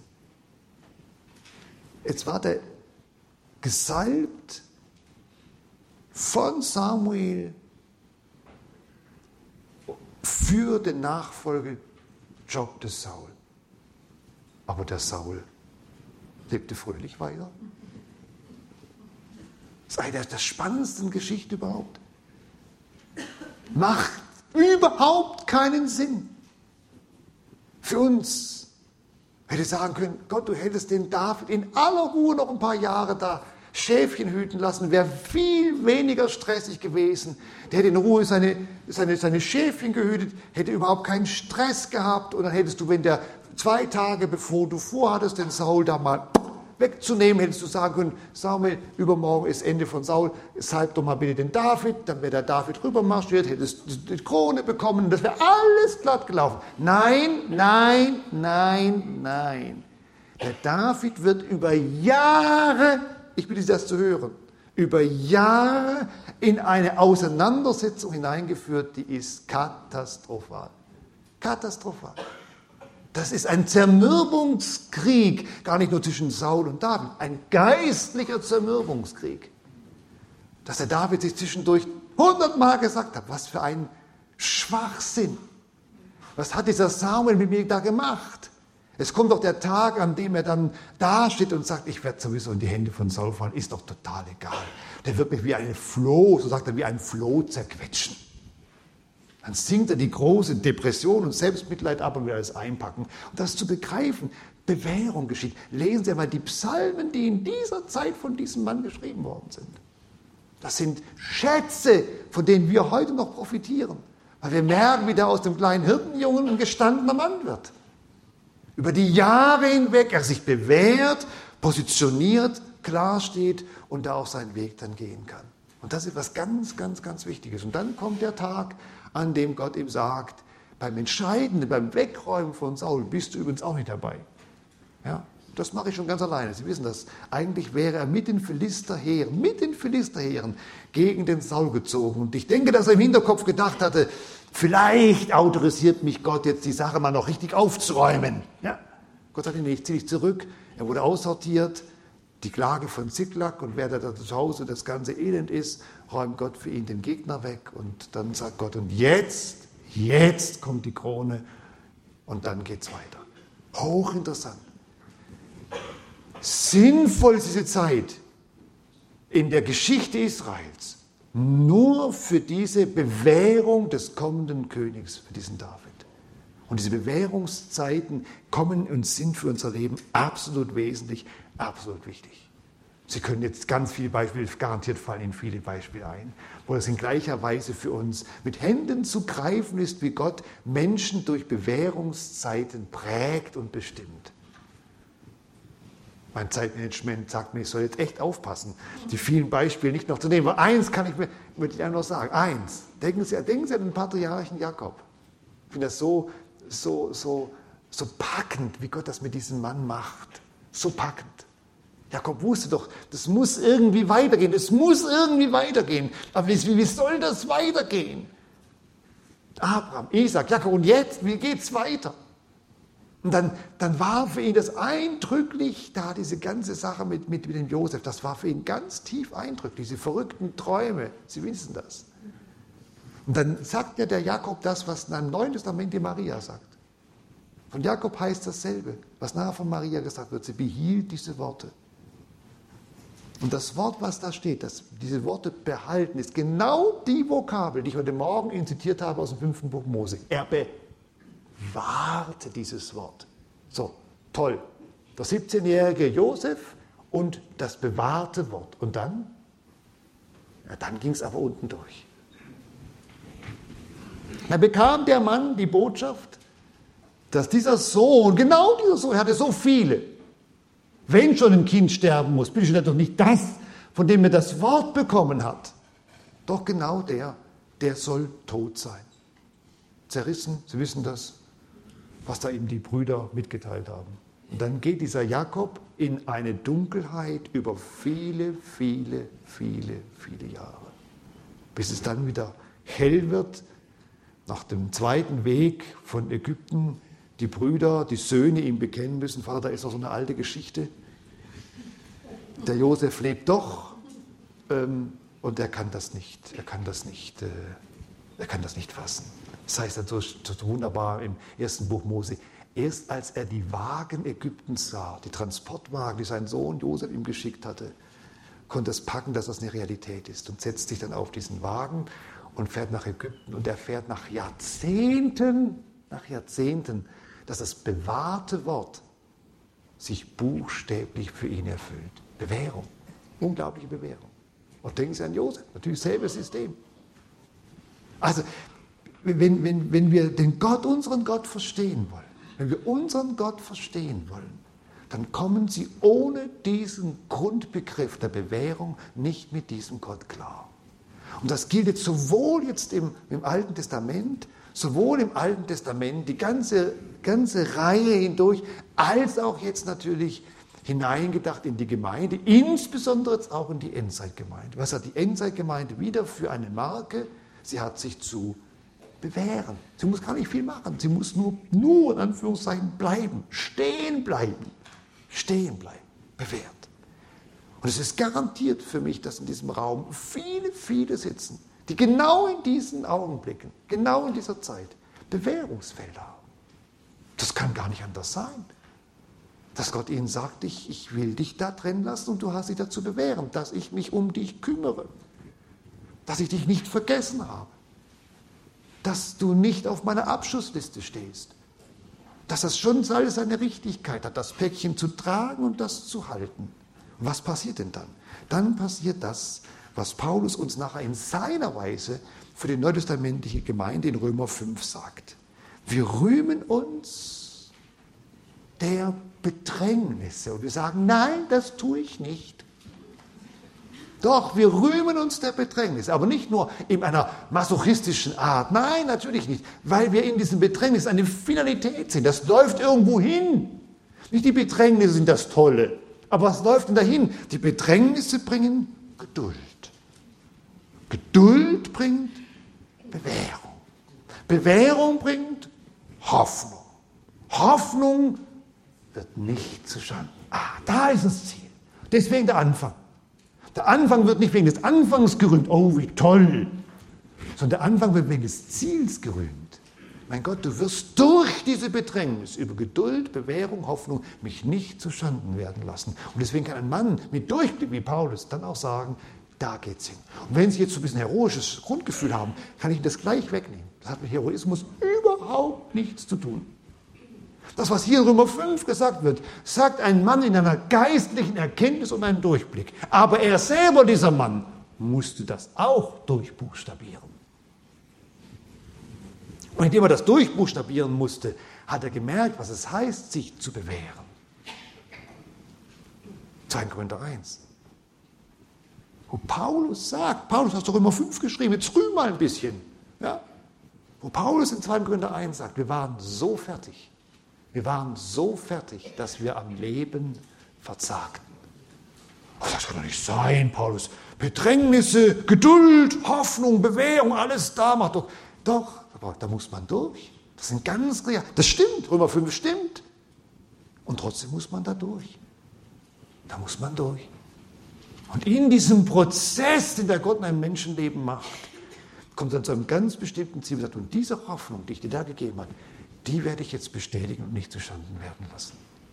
Jetzt war der gesalbt von Samuel für den Nachfolgejob des Saul. Aber der Saul lebte fröhlich weiter. Das ist eine der spannendsten Geschichten überhaupt. Macht überhaupt keinen Sinn. Für uns hätte sagen können, Gott, du hättest den David in aller Ruhe noch ein paar Jahre da Schäfchen hüten lassen, wäre viel weniger stressig gewesen. Der hätte in Ruhe seine, seine, seine Schäfchen gehütet, hätte überhaupt keinen Stress gehabt und dann hättest du, wenn der zwei Tage bevor du vorhattest, den Saul da mal wegzunehmen, hättest du sagen können, Samuel, übermorgen ist Ende von Saul, salb doch mal bitte den David, dann wäre der David rübermarschiert, hättest du die Krone bekommen und das wäre alles glatt gelaufen. Nein, nein, nein, nein. Der David wird über Jahre, ich bitte Sie das zu hören, über Jahre in eine Auseinandersetzung hineingeführt, die ist katastrophal. Katastrophal. Das ist ein Zermürbungskrieg, gar nicht nur zwischen Saul und David, ein geistlicher Zermürbungskrieg. Dass der David sich zwischendurch hundertmal gesagt hat, was für ein Schwachsinn. Was hat dieser Samuel mit mir da gemacht? Es kommt doch der Tag, an dem er dann dasteht und sagt, ich werde sowieso in die Hände von Saul fallen, ist doch total egal. Der wird mich wie ein Floh, so sagt er, wie ein Floh zerquetschen. Dann sinkt er die große Depression und Selbstmitleid ab und will alles einpacken. Und das zu begreifen, Bewährung geschieht. Lesen Sie einmal die Psalmen, die in dieser Zeit von diesem Mann geschrieben worden sind. Das sind Schätze, von denen wir heute noch profitieren. Weil wir merken, wie der aus dem kleinen Hirtenjungen ein gestandener Mann wird. Über die Jahre hinweg er sich bewährt, positioniert, klar steht und da auch seinen Weg dann gehen kann. Und das ist etwas ganz, ganz, ganz Wichtiges. Und dann kommt der Tag, an dem Gott ihm sagt, beim Entscheidenden, beim Wegräumen von Saul bist du übrigens auch nicht dabei. Ja, das mache ich schon ganz alleine. Sie wissen das. Eigentlich wäre er mit den Philisterheeren, mit den Philisterheeren gegen den Saul gezogen. Und ich denke, dass er im Hinterkopf gedacht hatte, vielleicht autorisiert mich Gott jetzt, die Sache mal noch richtig aufzuräumen. Ja. Gott sagte, nee, ich ziehe dich zurück. Er wurde aussortiert. Die Klage von Ziklag und wer da zu Hause das ganze Elend ist, räumt Gott für ihn den Gegner weg. Und dann sagt Gott, und jetzt, jetzt kommt die Krone und dann geht's weiter. Hochinteressant. Sinnvoll ist diese Zeit in der Geschichte Israels nur für diese Bewährung des kommenden Königs, für diesen David. Und diese Bewährungszeiten kommen und sind für unser Leben absolut wesentlich, absolut wichtig. Sie können jetzt ganz viele Beispiele, garantiert fallen Ihnen viele Beispiele ein, wo das in gleicher Weise für uns mit Händen zu greifen ist, wie Gott Menschen durch Bewährungszeiten prägt und bestimmt. Mein Zeitmanagement sagt mir, ich soll jetzt echt aufpassen, die vielen Beispiele nicht noch zu nehmen. Aber eins kann ich mir, würde ich einfach noch sagen, eins, denken Sie, denken Sie an den Patriarchen Jakob. Ich finde das so, so, so, so packend, wie Gott das mit diesem Mann macht. So packend. Jakob wusste doch, das muss irgendwie weitergehen, das muss irgendwie weitergehen. Aber wie, wie soll das weitergehen? Abraham, Isaac, Jakob, und jetzt, wie geht's weiter? Und dann, dann war für ihn das eindrücklich, da diese ganze Sache mit, mit, mit dem Josef, das war für ihn ganz tief eindrücklich, diese verrückten Träume, Sie wissen das. Und dann sagt ja der Jakob das, was in einem Neuen Testament die Maria sagt. Von Jakob heißt dasselbe, was nachher von Maria gesagt wird, sie behielt diese Worte. Und das Wort, was da steht, das, diese Worte behalten, ist genau die Vokabel, die ich heute Morgen Ihnen zitiert habe aus dem fünften Buch Mose. Er bewahrte dieses Wort. So, toll. Der siebzehnjährige Josef und das bewahrte Wort. Und dann? Ja, dann ging es aber unten durch. Da bekam der Mann die Botschaft, dass dieser Sohn, genau dieser Sohn, er hatte so viele, wenn schon ein Kind sterben muss, bitte schön, doch nicht das, von dem er das Wort bekommen hat. Doch genau der, der soll tot sein. Zerrissen, Sie wissen das, was da eben die Brüder mitgeteilt haben. Und dann geht dieser Jakob in eine Dunkelheit über viele, viele, viele, viele Jahre. Bis es dann wieder hell wird, nach dem zweiten Weg von Ägypten, die Brüder, die Söhne ihm bekennen müssen. Vater, da ist noch so eine alte Geschichte. Der Josef lebt doch ähm, und er kann das nicht, er kann das nicht, äh, er kann das nicht fassen. Das heißt dann so, so wunderbar im ersten Buch Mose, erst als er die Wagen Ägyptens sah, die Transportwagen, die sein Sohn Josef ihm geschickt hatte, konnte es packen, dass das eine Realität ist und setzt sich dann auf diesen Wagen und fährt nach Ägypten. Und er fährt nach Jahrzehnten, nach Jahrzehnten, dass das bewahrte Wort sich buchstäblich für ihn erfüllt. Bewährung, unglaubliche Bewährung. Und denken Sie an Josef, natürlich selbe System. Also, wenn, wenn, wenn wir den Gott, unseren Gott verstehen wollen, wenn wir unseren Gott verstehen wollen, dann kommen Sie ohne diesen Grundbegriff der Bewährung nicht mit diesem Gott klar. Und das gilt jetzt sowohl jetzt im, im Alten Testament, sowohl im Alten Testament, die ganze, ganze Reihe hindurch, als auch jetzt natürlich hineingedacht in die Gemeinde, insbesondere jetzt auch in die Endzeitgemeinde. Was hat die Endzeitgemeinde wieder für eine Marke? Sie hat sich zu bewähren. Sie muss gar nicht viel machen. Sie muss nur, nur in Anführungszeichen bleiben, stehen bleiben, stehen bleiben, bewährt. Und es ist garantiert für mich, dass in diesem Raum viele, viele sitzen, die genau in diesen Augenblicken, genau in dieser Zeit Bewährungsfelder haben. Das kann gar nicht anders sein. Dass Gott ihnen sagt, ich, ich will dich da drin lassen und du hast dich dazu bewähren, dass ich mich um dich kümmere, dass ich dich nicht vergessen habe, dass du nicht auf meiner Abschussliste stehst, dass das schon alles seine Richtigkeit hat, das Päckchen zu tragen und das zu halten. Und was passiert denn dann? Dann passiert das, was Paulus uns nachher in seiner Weise für die neutestamentliche Gemeinde in Römer fünf sagt. Wir rühmen uns der Bedrängnisse und wir sagen, nein, das tue ich nicht. Doch, wir rühmen uns der Bedrängnis, aber nicht nur in einer masochistischen Art. Nein, natürlich nicht, weil wir in diesem Bedrängnis eine Finalität sind. Das läuft irgendwo hin. Nicht die Bedrängnisse sind das Tolle, aber was läuft denn dahin? Die Bedrängnisse bringen Geduld. Geduld bringt Bewährung. Bewährung bringt Hoffnung. Hoffnung wird nicht zuschanden. Ah, da ist das Ziel. Deswegen der Anfang. Der Anfang wird nicht wegen des Anfangs gerühmt, oh wie toll, sondern der Anfang wird wegen des Ziels gerühmt. Mein Gott, du wirst durch diese Bedrängnis über Geduld, Bewährung, Hoffnung mich nicht zuschanden werden lassen. Und deswegen kann ein Mann mit Durchblick wie Paulus dann auch sagen, da geht's hin. Und wenn Sie jetzt so ein bisschen heroisches Grundgefühl haben, kann ich Ihnen das gleich wegnehmen. Das hat mit Heroismus überhaupt nichts zu tun. Das, was hier in Römer fünf gesagt wird, sagt ein Mann in einer geistlichen Erkenntnis und einem Durchblick. Aber er selber, dieser Mann, musste das auch durchbuchstabieren. Und indem er das durchbuchstabieren musste, hat er gemerkt, was es heißt, sich zu bewähren. zweiter Korinther eins. Wo Paulus sagt, Paulus hat doch Römer fünf geschrieben, jetzt rühm mal ein bisschen. Ja? Wo Paulus in zweiter Korinther eins sagt, wir waren so fertig. Wir waren so fertig, dass wir am Leben verzagten. Oh, das kann doch nicht sein, Paulus. Bedrängnisse, Geduld, Hoffnung, Bewährung, alles da macht doch. Doch, aber da muss man durch. Das sind ganz real. Das stimmt, Römer fünf stimmt. Und trotzdem muss man da durch. Da muss man durch. Und in diesem Prozess, den der Gott in einem Menschenleben macht, kommt er zu einem ganz bestimmten Ziel und sagt, und diese Hoffnung, die ich dir da gegeben habe, die werde ich jetzt bestätigen und nicht zuschanden werden lassen.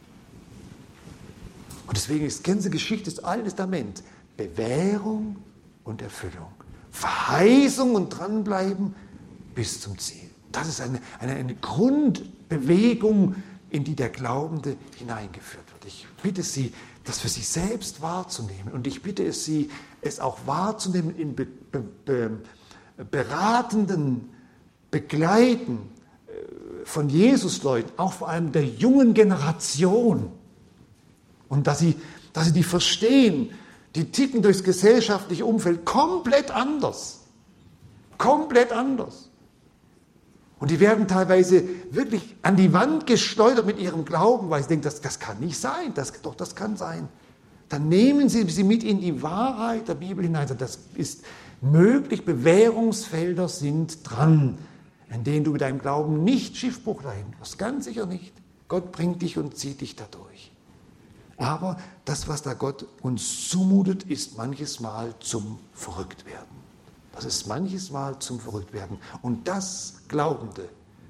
Und deswegen ist die ganze Geschichte des Alten Testaments Bewährung und Erfüllung. Verheißung und dranbleiben bis zum Ziel. Das ist eine, eine, eine Grundbewegung, in die der Glaubende hineingeführt wird. Ich bitte Sie, das für sich selbst wahrzunehmen. Und ich bitte es Sie, es auch wahrzunehmen in be, be, be, beratenden Begleiten von Jesusleuten, auch vor allem der jungen Generation. Und dass sie, dass sie die verstehen, die ticken durchs gesellschaftliche Umfeld komplett anders. Komplett anders. Und die werden teilweise wirklich an die Wand geschleudert mit ihrem Glauben, weil sie denken, das, das kann nicht sein, das, doch das kann sein. Dann nehmen sie sie mit in die Wahrheit der Bibel hinein. Das ist möglich, Bewährungsfelder sind dran, in denen du mit deinem Glauben nicht Schiffbruch leiden wirst, ganz sicher nicht. Gott bringt dich und zieht dich dadurch. Aber das, was da Gott uns zumutet, ist manches Mal zum Verrücktwerden. Das ist manches Mal zum Verrücktwerden. Und das Glaubende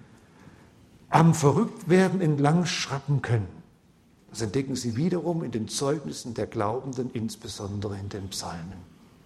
am Verrücktwerden entlang schrappen können, das entdecken Sie wiederum in den Zeugnissen der Glaubenden, insbesondere in den Psalmen,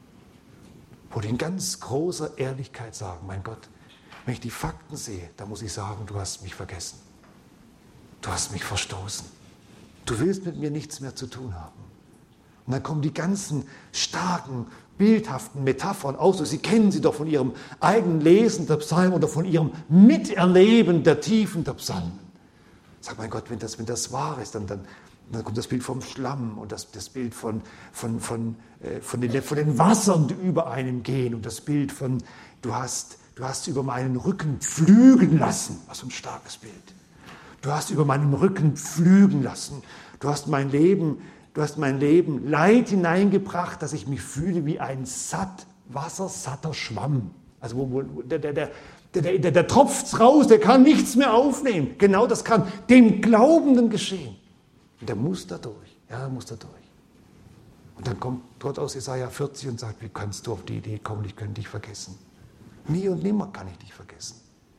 wo die in ganz großer Ehrlichkeit sagen, mein Gott, wenn ich die Fakten sehe, dann muss ich sagen, du hast mich vergessen. Du hast mich verstoßen. Du willst mit mir nichts mehr zu tun haben. Und dann kommen die ganzen starken, bildhaften Metaphern aus. Sie kennen sie doch von ihrem eigenen Lesen der Psalmen oder von ihrem Miterleben der Tiefen der Psalmen. Sag, mein Gott, wenn das, wenn das wahr ist, dann, dann, dann kommt das Bild vom Schlamm und das, das Bild von, von, von, äh, von, den, von den Wassern, die über einem gehen und das Bild von, du hast... Du hast über meinen Rücken pflügen lassen. Was für ein starkes Bild. Du hast über meinen Rücken pflügen lassen. Du hast mein Leben, du hast mein Leben Leid hineingebracht, dass ich mich fühle wie ein satt, wassersatter Schwamm. Also wo, wo, der, der, der, der, der, der tropft raus, der kann nichts mehr aufnehmen. Genau das kann dem Glaubenden geschehen. Und der muss da durch. Ja, er muss da durch. Und dann kommt Gott aus Jesaja vierzig und sagt, wie kannst du auf die Idee kommen, ich könnte dich vergessen. Nie und nimmer kann ich dich vergessen.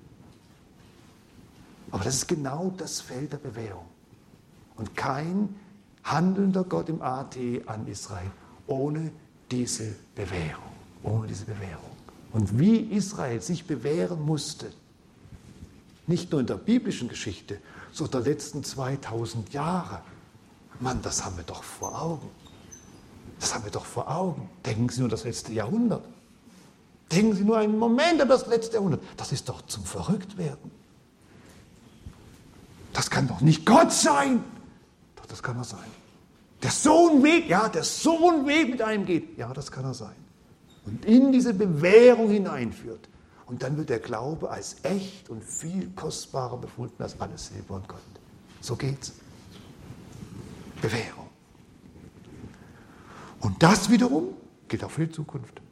Aber das ist genau das Feld der Bewährung. Und kein handelnder Gott im A T an Israel ohne diese Bewährung. Ohne diese Bewährung. Und wie Israel sich bewähren musste, nicht nur in der biblischen Geschichte, sondern der letzten zweitausend Jahre, Mann, das haben wir doch vor Augen. Das haben wir doch vor Augen. Denken Sie nur das letzte Jahrhundert. Denken Sie nur einen Moment an das letzte Jahrhundert. Das ist doch zum Verrücktwerden. Das kann doch nicht Gott sein. Doch, das kann er sein. Der Sohn weht, ja, der Sohn weht mit einem geht. Ja, das kann er sein. Und in diese Bewährung hineinführt. Und dann wird der Glaube als echt und viel kostbarer befunden als alles Silber und Gold. So geht's. Bewährung. Und das wiederum gilt auch für die Zukunft.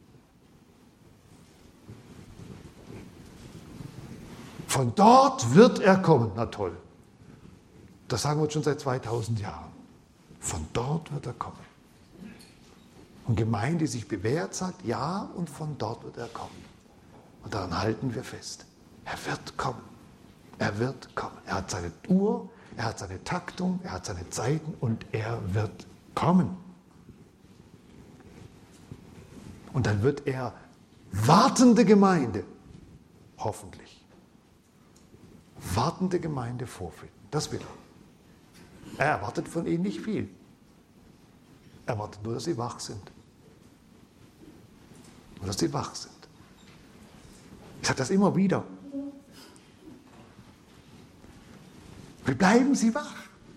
Von dort wird er kommen. Na toll. Das sagen wir uns schon seit zweitausend Jahren. Von dort wird er kommen. Und Gemeinde, die sich bewährt, sagt, ja, und von dort wird er kommen. Und daran halten wir fest. Er wird kommen. Er wird kommen. Er hat seine Uhr, er hat seine Taktung, er hat seine Zeiten und er wird kommen. Und dann wird er wartende Gemeinde, hoffentlich, wartende Gemeinde vorfinden. Das will er. Er erwartet von ihnen nicht viel. Er erwartet nur, dass sie wach sind. Nur, dass sie wach sind. Ich sage das immer wieder. Wie bleiben Sie wach?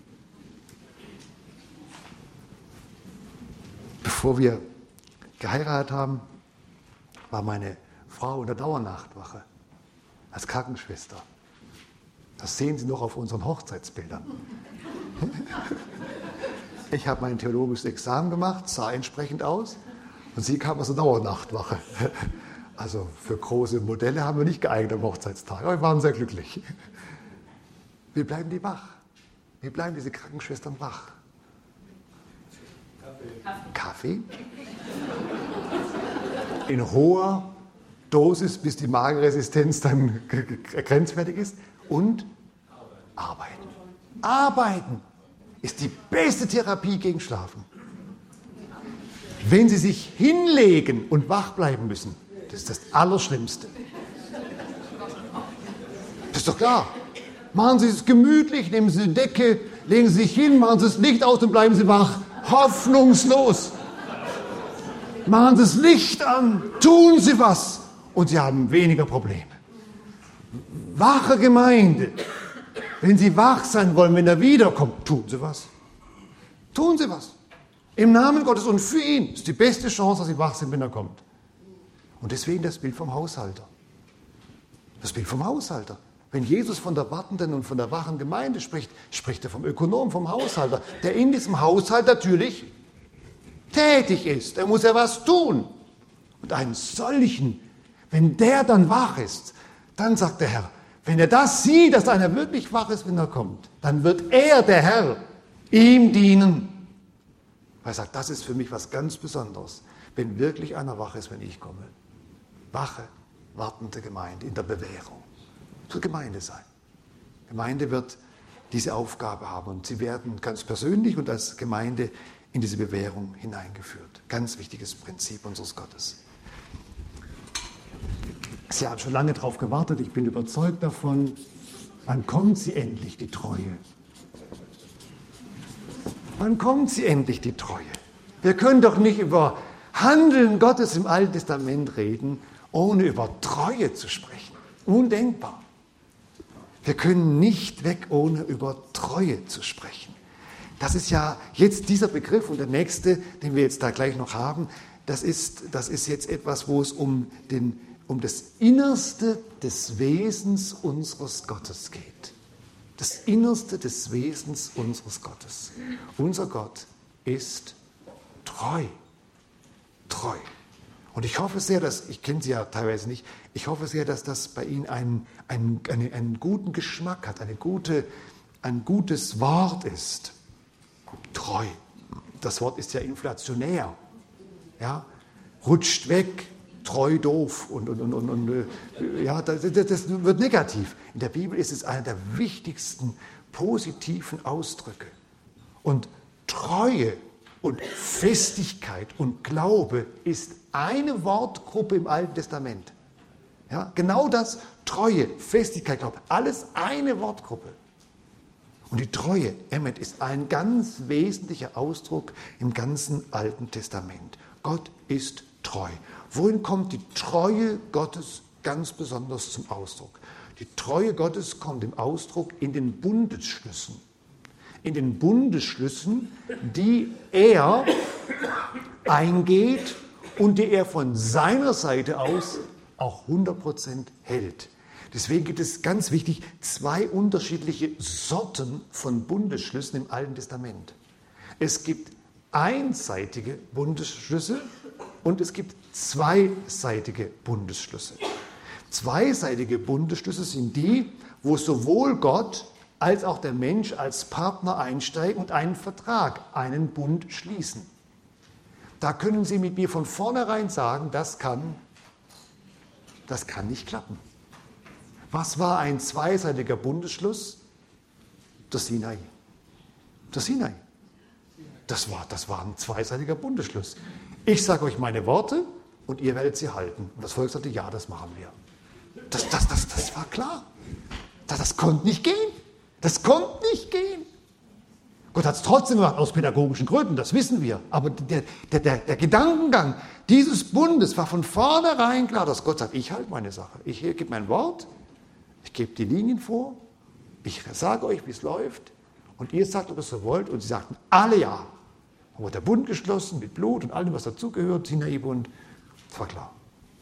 Bevor wir geheiratet haben, war meine Frau in der Dauernachtwache als Krankenschwester. Das sehen Sie noch auf unseren Hochzeitsbildern. Ich habe mein theologisches Examen gemacht, sah entsprechend aus und sie kam aus der Dauernachtwache. Also für große Modelle haben wir nicht geeignet am Hochzeitstag, aber wir waren sehr glücklich. Wie bleiben die wach? Wie bleiben diese Krankenschwestern wach? Kaffee. Kaffee? In hoher Dosis, bis die Magenresistenz dann grenzwertig ist. Und arbeiten. Arbeiten ist die beste Therapie gegen Schlafen. Wenn Sie sich hinlegen und wach bleiben müssen, das ist das Allerschlimmste. Das ist doch klar. Machen Sie es gemütlich, nehmen Sie eine Decke, legen Sie sich hin, machen Sie das Licht aus und bleiben Sie wach. Hoffnungslos. Machen Sie das Licht an, tun Sie was und Sie haben weniger Probleme. Wache Gemeinde. Wenn Sie wach sein wollen, wenn er wiederkommt, tun Sie was. Tun Sie was. Im Namen Gottes und für ihn ist die beste Chance, dass Sie wach sind, wenn er kommt. Und deswegen das Bild vom Haushalter. Das Bild vom Haushalter. Wenn Jesus von der wartenden und von der wachen Gemeinde spricht, spricht er vom Ökonom, vom Haushalter, der in diesem Haushalt natürlich tätig ist. Er muss ja was tun. Und einen solchen, wenn der dann wach ist, dann sagt der Herr, wenn er das sieht, dass einer wirklich wach ist, wenn er kommt, dann wird er, der Herr, ihm dienen. Weil er sagt, das ist für mich was ganz Besonderes, wenn wirklich einer wach ist, wenn ich komme. Wache, wartende Gemeinde in der Bewährung. Zur Gemeinde sein. Gemeinde wird diese Aufgabe haben und sie werden ganz persönlich und als Gemeinde in diese Bewährung hineingeführt. Ganz wichtiges Prinzip unseres Gottes. Sie haben schon lange darauf gewartet, ich bin überzeugt davon, wann kommt sie endlich, die Treue? Wann kommt sie endlich, die Treue? Wir können doch nicht über Handeln Gottes im Alten Testament reden, ohne über Treue zu sprechen. Undenkbar. Wir können nicht weg, ohne über Treue zu sprechen. Das ist ja jetzt dieser Begriff und der nächste, den wir jetzt da gleich noch haben, das ist, das ist jetzt etwas, wo es um, den, um das Innerste des Wesens unseres Gottes geht. Das Innerste des Wesens unseres Gottes. Unser Gott ist treu. Treu. Und ich hoffe sehr, dass, ich kenne Sie ja teilweise nicht, ich hoffe sehr, dass das bei Ihnen einen, einen, einen, einen guten Geschmack hat, eine gute, ein gutes Wort ist. Treu. Das Wort ist ja inflationär. Ja? Rutscht weg, treu doof. Und, und, und, und, und ja, das, das wird negativ. In der Bibel ist es einer der wichtigsten positiven Ausdrücke. Und Treue und Festigkeit und Glaube ist eine Wortgruppe im Alten Testament. Ja, genau das, Treue, Festigkeit, Glaube, alles eine Wortgruppe. Und die Treue, Emet, ist ein ganz wesentlicher Ausdruck im ganzen Alten Testament. Gott ist treu. Wohin kommt die Treue Gottes ganz besonders zum Ausdruck? Die Treue Gottes kommt im Ausdruck in den Bundesschlüssen. In den Bundesschlüssen, die er eingeht und die er von seiner Seite aus auch hundert Prozent hält. Deswegen gibt es, ganz wichtig, zwei unterschiedliche Sorten von Bundesschlüssen im Alten Testament. Es gibt einseitige Bundesschlüsse und es gibt zweiseitige Bundesschlüsse. Zweiseitige Bundesschlüsse sind die, wo sowohl Gott als auch der Mensch als Partner einsteigen und einen Vertrag, einen Bund schließen. Da können Sie mit mir von vornherein sagen, das kann, das kann nicht klappen. Was war ein zweiseitiger Bundesschluss? Der Sinai. Der Sinai. Das war, das war ein zweiseitiger Bundesschluss. Ich sage euch meine Worte und ihr werdet sie halten. Und das Volk sagte, ja, das machen wir. Das, das, das, das war klar. Das, das konnte nicht gehen. Das konnte nicht gehen. Gott hat es trotzdem gemacht, aus pädagogischen Gründen, das wissen wir. Aber der, der, der, der Gedankengang dieses Bundes war von vornherein klar, dass Gott sagt, ich halte meine Sache. Ich gebe mein Wort. Ich gebe die Linien vor, ich sage euch, wie es läuft und ihr sagt, ob ihr es so wollt. Und sie sagten alle ja. Dann wurde der Bund geschlossen mit Blut und allem, was dazugehört, Sinai-Bund. Das war klar.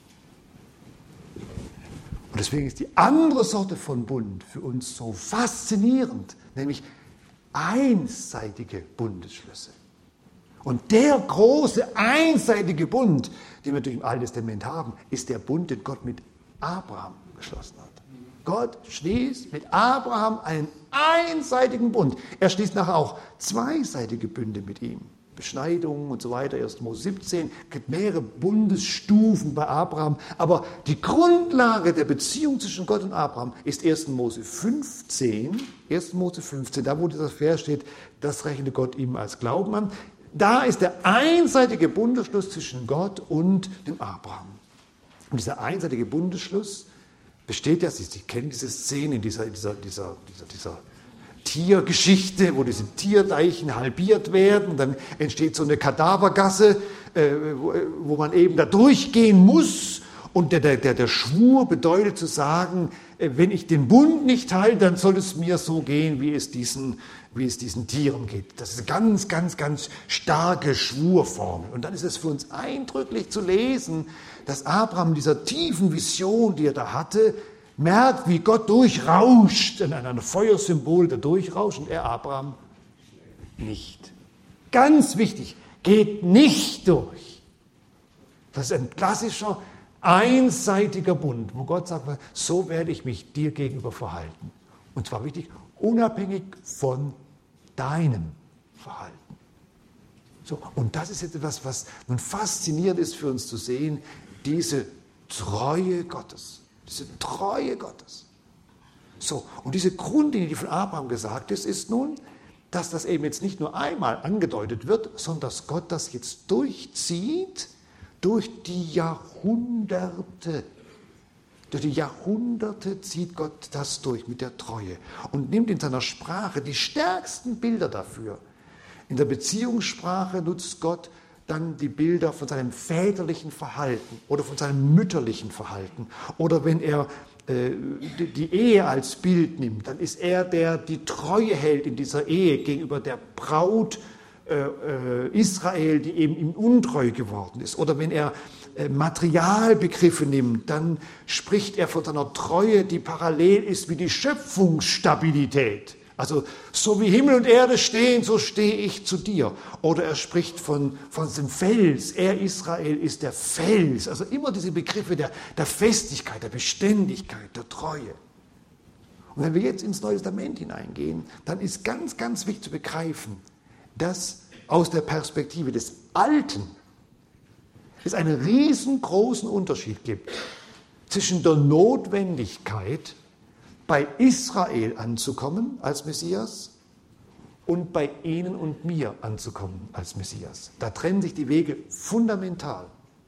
Und deswegen ist die andere Sorte von Bund für uns so faszinierend, nämlich einseitige Bundesschlüsse. Und der große einseitige Bund, den wir durch im Alten Testament haben, ist der Bund, den Gott mit Abraham geschlossen hat. Gott schließt mit Abraham einen einseitigen Bund. Er schließt nachher auch zweiseitige Bünde mit ihm. Beschneidungen und so weiter, erster Mose siebzehn, es gibt mehrere Bundesstufen bei Abraham. Aber die Grundlage der Beziehung zwischen Gott und Abraham ist erster Mose fünfzehn. erster Mose fünfzehn, da wo dieser Vers steht, das rechnete Gott ihm als Glauben an. Da ist der einseitige Bundesschluss zwischen Gott und dem Abraham. Und dieser einseitige Bundesschluss besteht ja, Sie, Sie kennen diese Szene in dieser, dieser, dieser, dieser, dieser Tiergeschichte, wo diese Tierleichen halbiert werden, dann entsteht so eine Kadavergasse, äh, wo, wo man eben da durchgehen muss. Und der, der, der Schwur bedeutet zu sagen, äh, wenn ich den Bund nicht halte, dann soll es mir so gehen, wie es diesen, wie es diesen Tieren geht. Das ist eine ganz, ganz, ganz starke Schwurformel. Und dann ist es für uns eindrücklich zu lesen, dass Abraham in dieser tiefen Vision, die er da hatte, merkt, wie Gott durchrauscht, in einem Feuersymbol, der durchrauscht, und er, Abraham, nicht. Ganz wichtig, geht nicht durch. Das ist ein klassischer, einseitiger Bund, wo Gott sagt, so werde ich mich dir gegenüber verhalten. Und zwar wichtig, unabhängig von deinem Verhalten. So, und das ist jetzt etwas, was nun faszinierend ist für uns zu sehen, diese Treue Gottes. Diese Treue Gottes. So, und diese Grundlinie, die von Abraham gesagt ist, ist nun, dass das eben jetzt nicht nur einmal angedeutet wird, sondern dass Gott das jetzt durchzieht durch die Jahrhunderte. Durch die Jahrhunderte zieht Gott das durch mit der Treue und nimmt in seiner Sprache die stärksten Bilder dafür. In der Beziehungssprache nutzt Gott dann die Bilder von seinem väterlichen Verhalten oder von seinem mütterlichen Verhalten. Oder wenn er äh, die, die Ehe als Bild nimmt, dann ist er, der die Treue hält in dieser Ehe gegenüber der Braut äh, äh, Israel, die eben ihm untreu geworden ist. Oder wenn er äh, Materialbegriffe nimmt, dann spricht er von seiner Treue, die parallel ist wie die Schöpfungsstabilität. Also, so wie Himmel und Erde stehen, so stehe ich zu dir. Oder er spricht von, von dem Fels. Er, Israel, ist der Fels. Also immer diese Begriffe der, der Festigkeit, der Beständigkeit, der Treue. Und wenn wir jetzt ins Neue Testament hineingehen, dann ist ganz, ganz wichtig zu begreifen, dass aus der Perspektive des Alten es einen riesengroßen Unterschied gibt zwischen der Notwendigkeit, bei Israel anzukommen als Messias und bei Ihnen und mir anzukommen als Messias. Da trennen sich die Wege fundamental.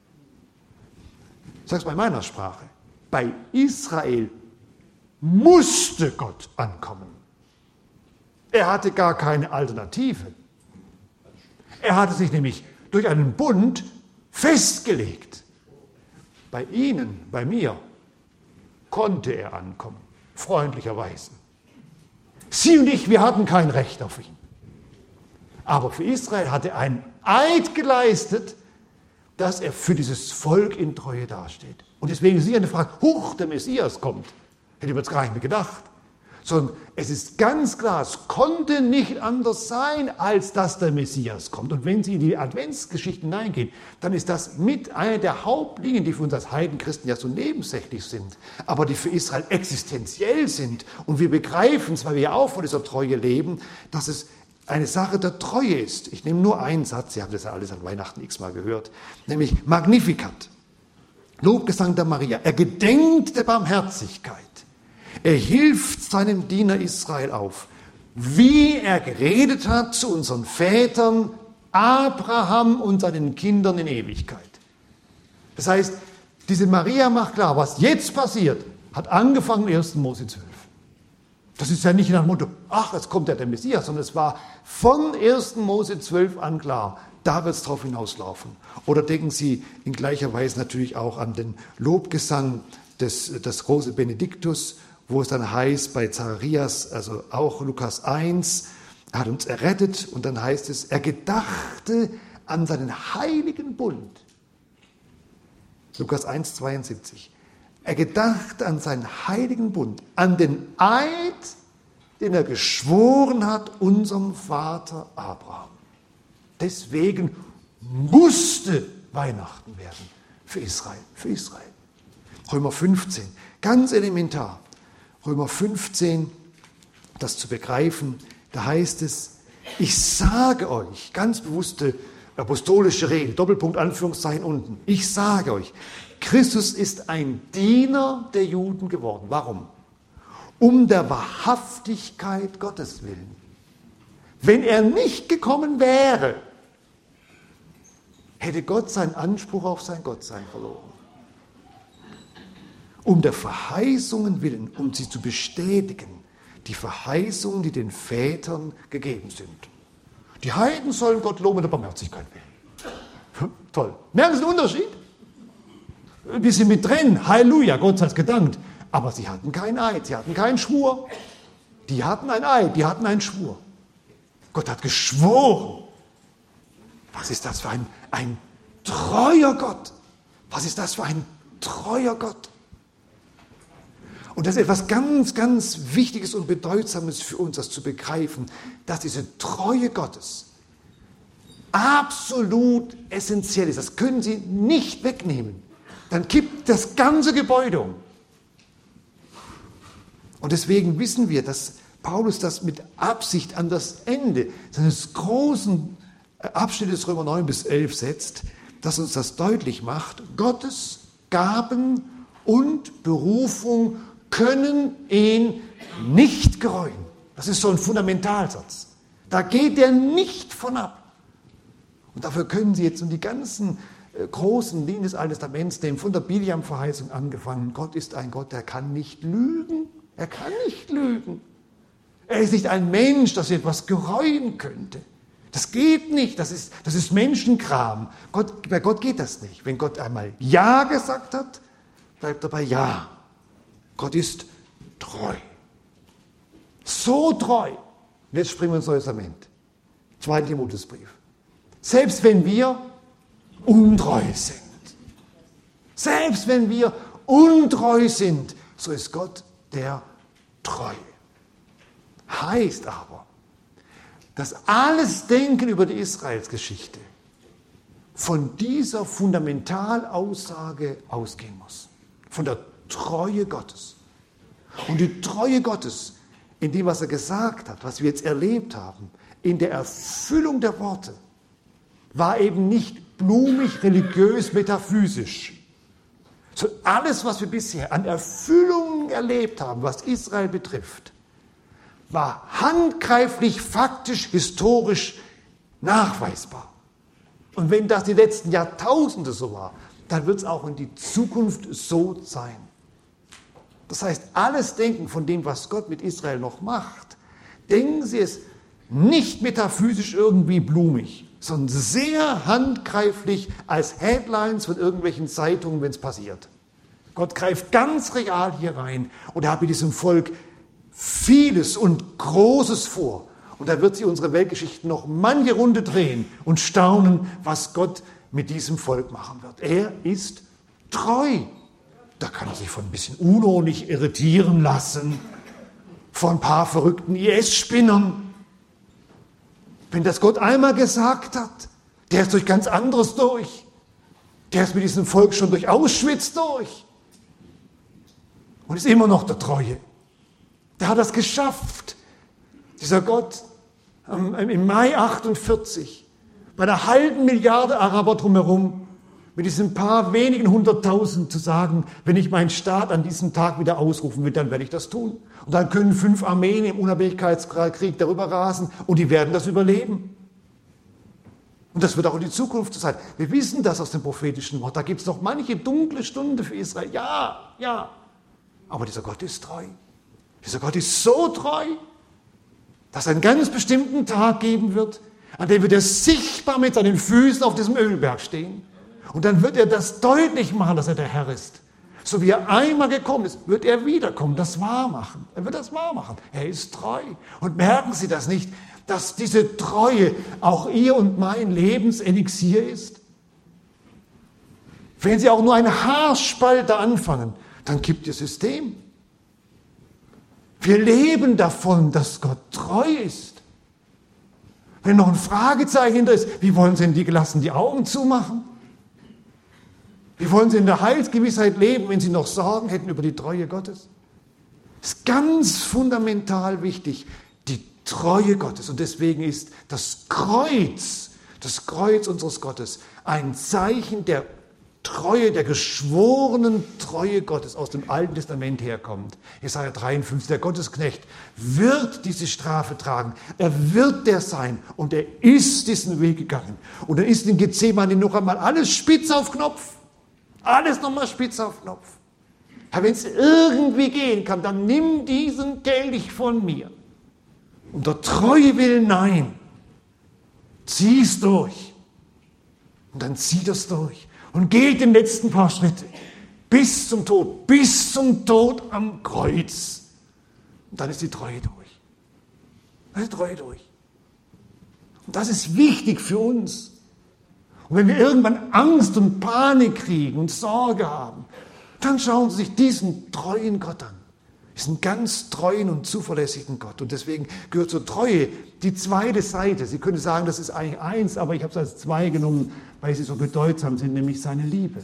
Ich sage es bei meiner Sprache. Bei Israel musste Gott ankommen. Er hatte gar keine Alternative. Er hatte sich nämlich durch einen Bund festgelegt. Bei Ihnen, bei mir, konnte er ankommen, freundlicherweise. Sie und ich, wir hatten kein Recht auf ihn. Aber für Israel hat er einen Eid geleistet, dass er für dieses Volk in Treue dasteht. Und deswegen ist hier eine Frage, huch, der Messias kommt. Hätte ich jetzt gar nicht mehr gedacht. Sondern es ist ganz klar, es konnte nicht anders sein, als dass der Messias kommt. Und wenn Sie in die Adventsgeschichten hineingehen, dann ist das mit einer der Hauptlinien, die für uns als Heidenchristen ja so nebensächlich sind, aber die für Israel existenziell sind. Und wir begreifen es, weil wir ja auch von dieser Treue leben, dass es eine Sache der Treue ist. Ich nehme nur einen Satz, Sie haben das ja alles an Weihnachten x-mal gehört, nämlich Magnificat. Lobgesang der Maria. Er gedenkt der Barmherzigkeit. Er hilft seinem Diener Israel auf, wie er geredet hat zu unseren Vätern, Abraham und seinen Kindern in Ewigkeit. Das heißt, diese Maria macht klar, was jetzt passiert, hat angefangen ersten Mose zwölf. Das ist ja nicht nach dem Motto, ach, jetzt kommt ja der Messias, sondern es war von ersten Mose zwölf an klar, da wird es drauf hinauslaufen. Oder denken Sie in gleicher Weise natürlich auch an den Lobgesang des, des Rose Benedictus, wo es dann heißt bei Zacharias, also auch Lukas eins, er hat uns errettet und dann heißt es, er gedachte an seinen heiligen Bund. Lukas eins, zweiundsiebzig. Er gedachte an seinen heiligen Bund, an den Eid, den er geschworen hat unserem Vater Abraham. Deswegen musste Weihnachten werden für Israel, für Israel. Römer fünfzehn, ganz elementar. Römer fünfzehn, das zu begreifen, da heißt es, ich sage euch, ganz bewusste apostolische Rede, Doppelpunkt, Anführungszeichen unten, ich sage euch, Christus ist ein Diener der Juden geworden. Warum? Um der Wahrhaftigkeit Gottes willen. Wenn er nicht gekommen wäre, hätte Gott seinen Anspruch auf sein Gottsein verloren. Um der Verheißungen willen, um sie zu bestätigen, die Verheißungen, die den Vätern gegeben sind. Die Heiden sollen Gott loben der Barmherzigkeit willen. Toll. Merken Sie den Unterschied? Wir sind mit drin. Halleluja, Gott sei gedankt. Aber sie hatten keinen Eid, sie hatten keinen Schwur. Die hatten ein Eid, die hatten einen Schwur. Gott hat geschworen. Was ist das für ein, ein treuer Gott? Was ist das für ein treuer Gott? Und das ist etwas ganz, ganz Wichtiges und Bedeutsames für uns, das zu begreifen, dass diese Treue Gottes absolut essentiell ist. Das können Sie nicht wegnehmen. Dann kippt das ganze Gebäude um. Und deswegen wissen wir, dass Paulus das mit Absicht an das Ende seines großen Abschnittes Römer neun bis elf setzt, dass uns das deutlich macht. Gottes Gaben und Berufung können ihn nicht gereuen. Das ist so ein Fundamentalsatz. Da geht er nicht von ab. Und dafür können Sie jetzt um die ganzen äh, großen Linien des Alten Testaments nehmen, von der Bileam-Verheißung angefangen. Gott ist ein Gott, der kann nicht lügen. Er kann nicht lügen. Er ist nicht ein Mensch, das etwas gereuen könnte. Das geht nicht, das ist, das ist Menschenkram. Gott, bei Gott geht das nicht. Wenn Gott einmal Ja gesagt hat, bleibt er bei Ja. Gott ist treu. So treu. Und jetzt springen wir ins Neue Testament. Zweiter Timotheusbrief. Selbst wenn wir untreu sind. Selbst wenn wir untreu sind, so ist Gott der Treue. Heißt aber, dass alles Denken über die Israelsgeschichte von dieser Fundamentalaussage ausgehen muss. Von der Treue Gottes. Und die Treue Gottes in dem, was er gesagt hat, was wir jetzt erlebt haben, in der Erfüllung der Worte, war eben nicht blumig, religiös, metaphysisch. Sondern alles, was wir bisher an Erfüllung erlebt haben, was Israel betrifft, war handgreiflich, faktisch, historisch nachweisbar. Und wenn das die letzten Jahrtausende so war, dann wird es auch in die Zukunft so sein. Das heißt, alles Denken von dem, was Gott mit Israel noch macht, denken Sie es, nicht metaphysisch irgendwie blumig, sondern sehr handgreiflich als Headlines von irgendwelchen Zeitungen, wenn es passiert. Gott greift ganz real hier rein und er hat mit diesem Volk vieles und Großes vor. Und da wird sich unsere Weltgeschichte noch manche Runde drehen und staunen, was Gott mit diesem Volk machen wird. Er ist treu. Da kann er sich von ein bisschen UNO nicht irritieren lassen, von ein paar verrückten I S-Spinnern. Wenn das Gott einmal gesagt hat, der ist durch ganz anderes durch. Der ist mit diesem Volk schon durch Auschwitz durch. Und ist immer noch der Treue. Der hat das geschafft. Dieser Gott im Mai achtundvierzig, bei einer halben Milliarde Araber drumherum, mit diesen paar wenigen hunderttausend zu sagen, wenn ich meinen Staat an diesem Tag wieder ausrufen will, dann werde ich das tun. Und dann können fünf Armeen im Unabhängigkeitskrieg darüber rasen und die werden das überleben. Und das wird auch in die Zukunft so sein. Wir wissen das aus dem prophetischen Wort. Da gibt es noch manche dunkle Stunde für Israel. Ja, ja. Aber dieser Gott ist treu. Dieser Gott ist so treu, dass es einen ganz bestimmten Tag geben wird, an dem wird er sichtbar mit seinen Füßen auf diesem Ölberg stehen. Und dann wird er das deutlich machen, dass er der Herr ist. So wie er einmal gekommen ist, wird er wiederkommen, das wahr machen. Er wird das wahr machen. Er ist treu. Und merken Sie das nicht, dass diese Treue auch Ihr und mein Lebenselixier ist? Wenn Sie auch nur ein Haarspalter anfangen, dann kippt Ihr System. Wir leben davon, dass Gott treu ist. Wenn noch ein Fragezeichen hinter ist, wie wollen Sie denn die gelassen die Augen zumachen? Wie wollen Sie in der Heilsgewissheit leben, wenn Sie noch Sorgen hätten über die Treue Gottes? Das ist ganz fundamental wichtig, die Treue Gottes. Und deswegen ist das Kreuz, das Kreuz unseres Gottes, ein Zeichen der Treue, der geschworenen Treue Gottes aus dem Alten Testament herkommt. Jesaja dreiundfünfzig, der Gottesknecht wird diese Strafe tragen. Er wird der sein und er ist diesen Weg gegangen. Und dann ist in Gethsemane noch einmal alles spitz auf Knopf. Alles nochmal spitz auf Knopf. Aber wenn es irgendwie gehen kann, dann nimm diesen Kelch von mir. Und der Treue willen, nein. Zieh es durch. Und dann zieh das durch. Und geht den letzten paar Schritte bis zum Tod, bis zum Tod am Kreuz. Und dann ist die Treue durch. Dann ist die Treue durch. Und das ist wichtig für uns. Und wenn wir irgendwann Angst und Panik kriegen und Sorge haben, dann schauen Sie sich diesen treuen Gott an. Diesen ganz treuen und zuverlässigen Gott. Und deswegen gehört zur Treue die zweite Seite. Sie können sagen, das ist eigentlich eins, aber ich habe es als zwei genommen, weil sie so bedeutsam sind, nämlich seine Liebe.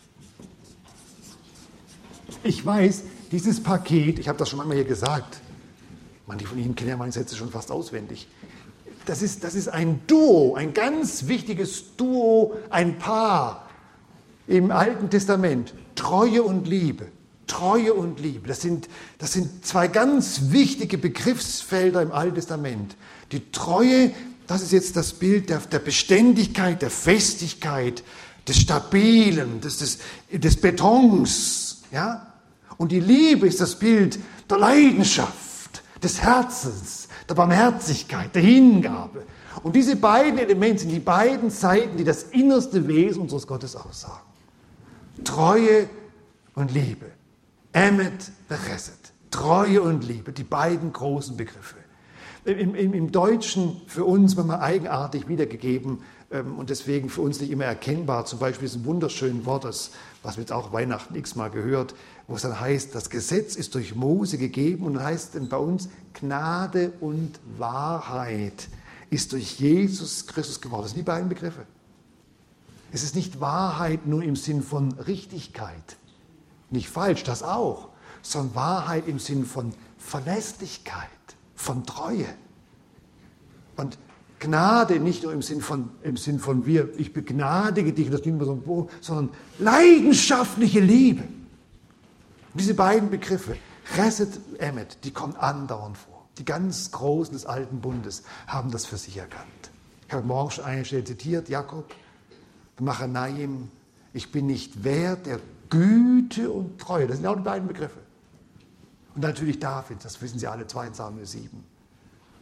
Ich weiß, dieses Paket, ich habe das schon einmal hier gesagt, manche von Ihnen kennen ja meine Sätze schon fast auswendig, das ist, das ist ein Duo, ein ganz wichtiges Duo, ein Paar im Alten Testament. Treue und Liebe. Treue und Liebe, das sind, das sind zwei ganz wichtige Begriffsfelder im Alten Testament. Die Treue, das ist jetzt das Bild der, der Beständigkeit, der Festigkeit, des Stabilen, des, des, des Betons. Ja? Und die Liebe ist das Bild der Leidenschaft, des Herzens, der Barmherzigkeit, der Hingabe. Und diese beiden Elemente sind die beiden Seiten, die das innerste Wesen unseres Gottes aussagen. Treue und Liebe. Emet Bechesed, Treue und Liebe, die beiden großen Begriffe. Im, im, im Deutschen für uns manchmal eigenartig wiedergegeben ähm, und deswegen für uns nicht immer erkennbar. Zum Beispiel ist ein wunderschönes Wort, das, was wir jetzt auch Weihnachten x-mal gehört, wo es dann heißt, das Gesetz ist durch Mose gegeben und dann heißt dann bei uns, Gnade und Wahrheit ist durch Jesus Christus geworden. Das sind die beiden Begriffe. Es ist nicht Wahrheit nur im Sinn von Richtigkeit. Nicht falsch, das auch, sondern Wahrheit im Sinn von Verlässlichkeit, von Treue. Und Gnade nicht nur im Sinn von, im Sinn von wir, ich begnadige dich, das klingt immer so, sondern leidenschaftliche Liebe. Und diese beiden Begriffe, Chesed, Emet, die kommen andauernd vor. Die ganz Großen des Alten Bundes haben das für sich erkannt. Ich habe morgen schon eine Stelle zitiert, Jakob, Machanaim, ich bin nicht wert der Güte und Treue, das sind auch die beiden Begriffe. Und natürlich David, das wissen Sie alle, zweiter Samuel sieben.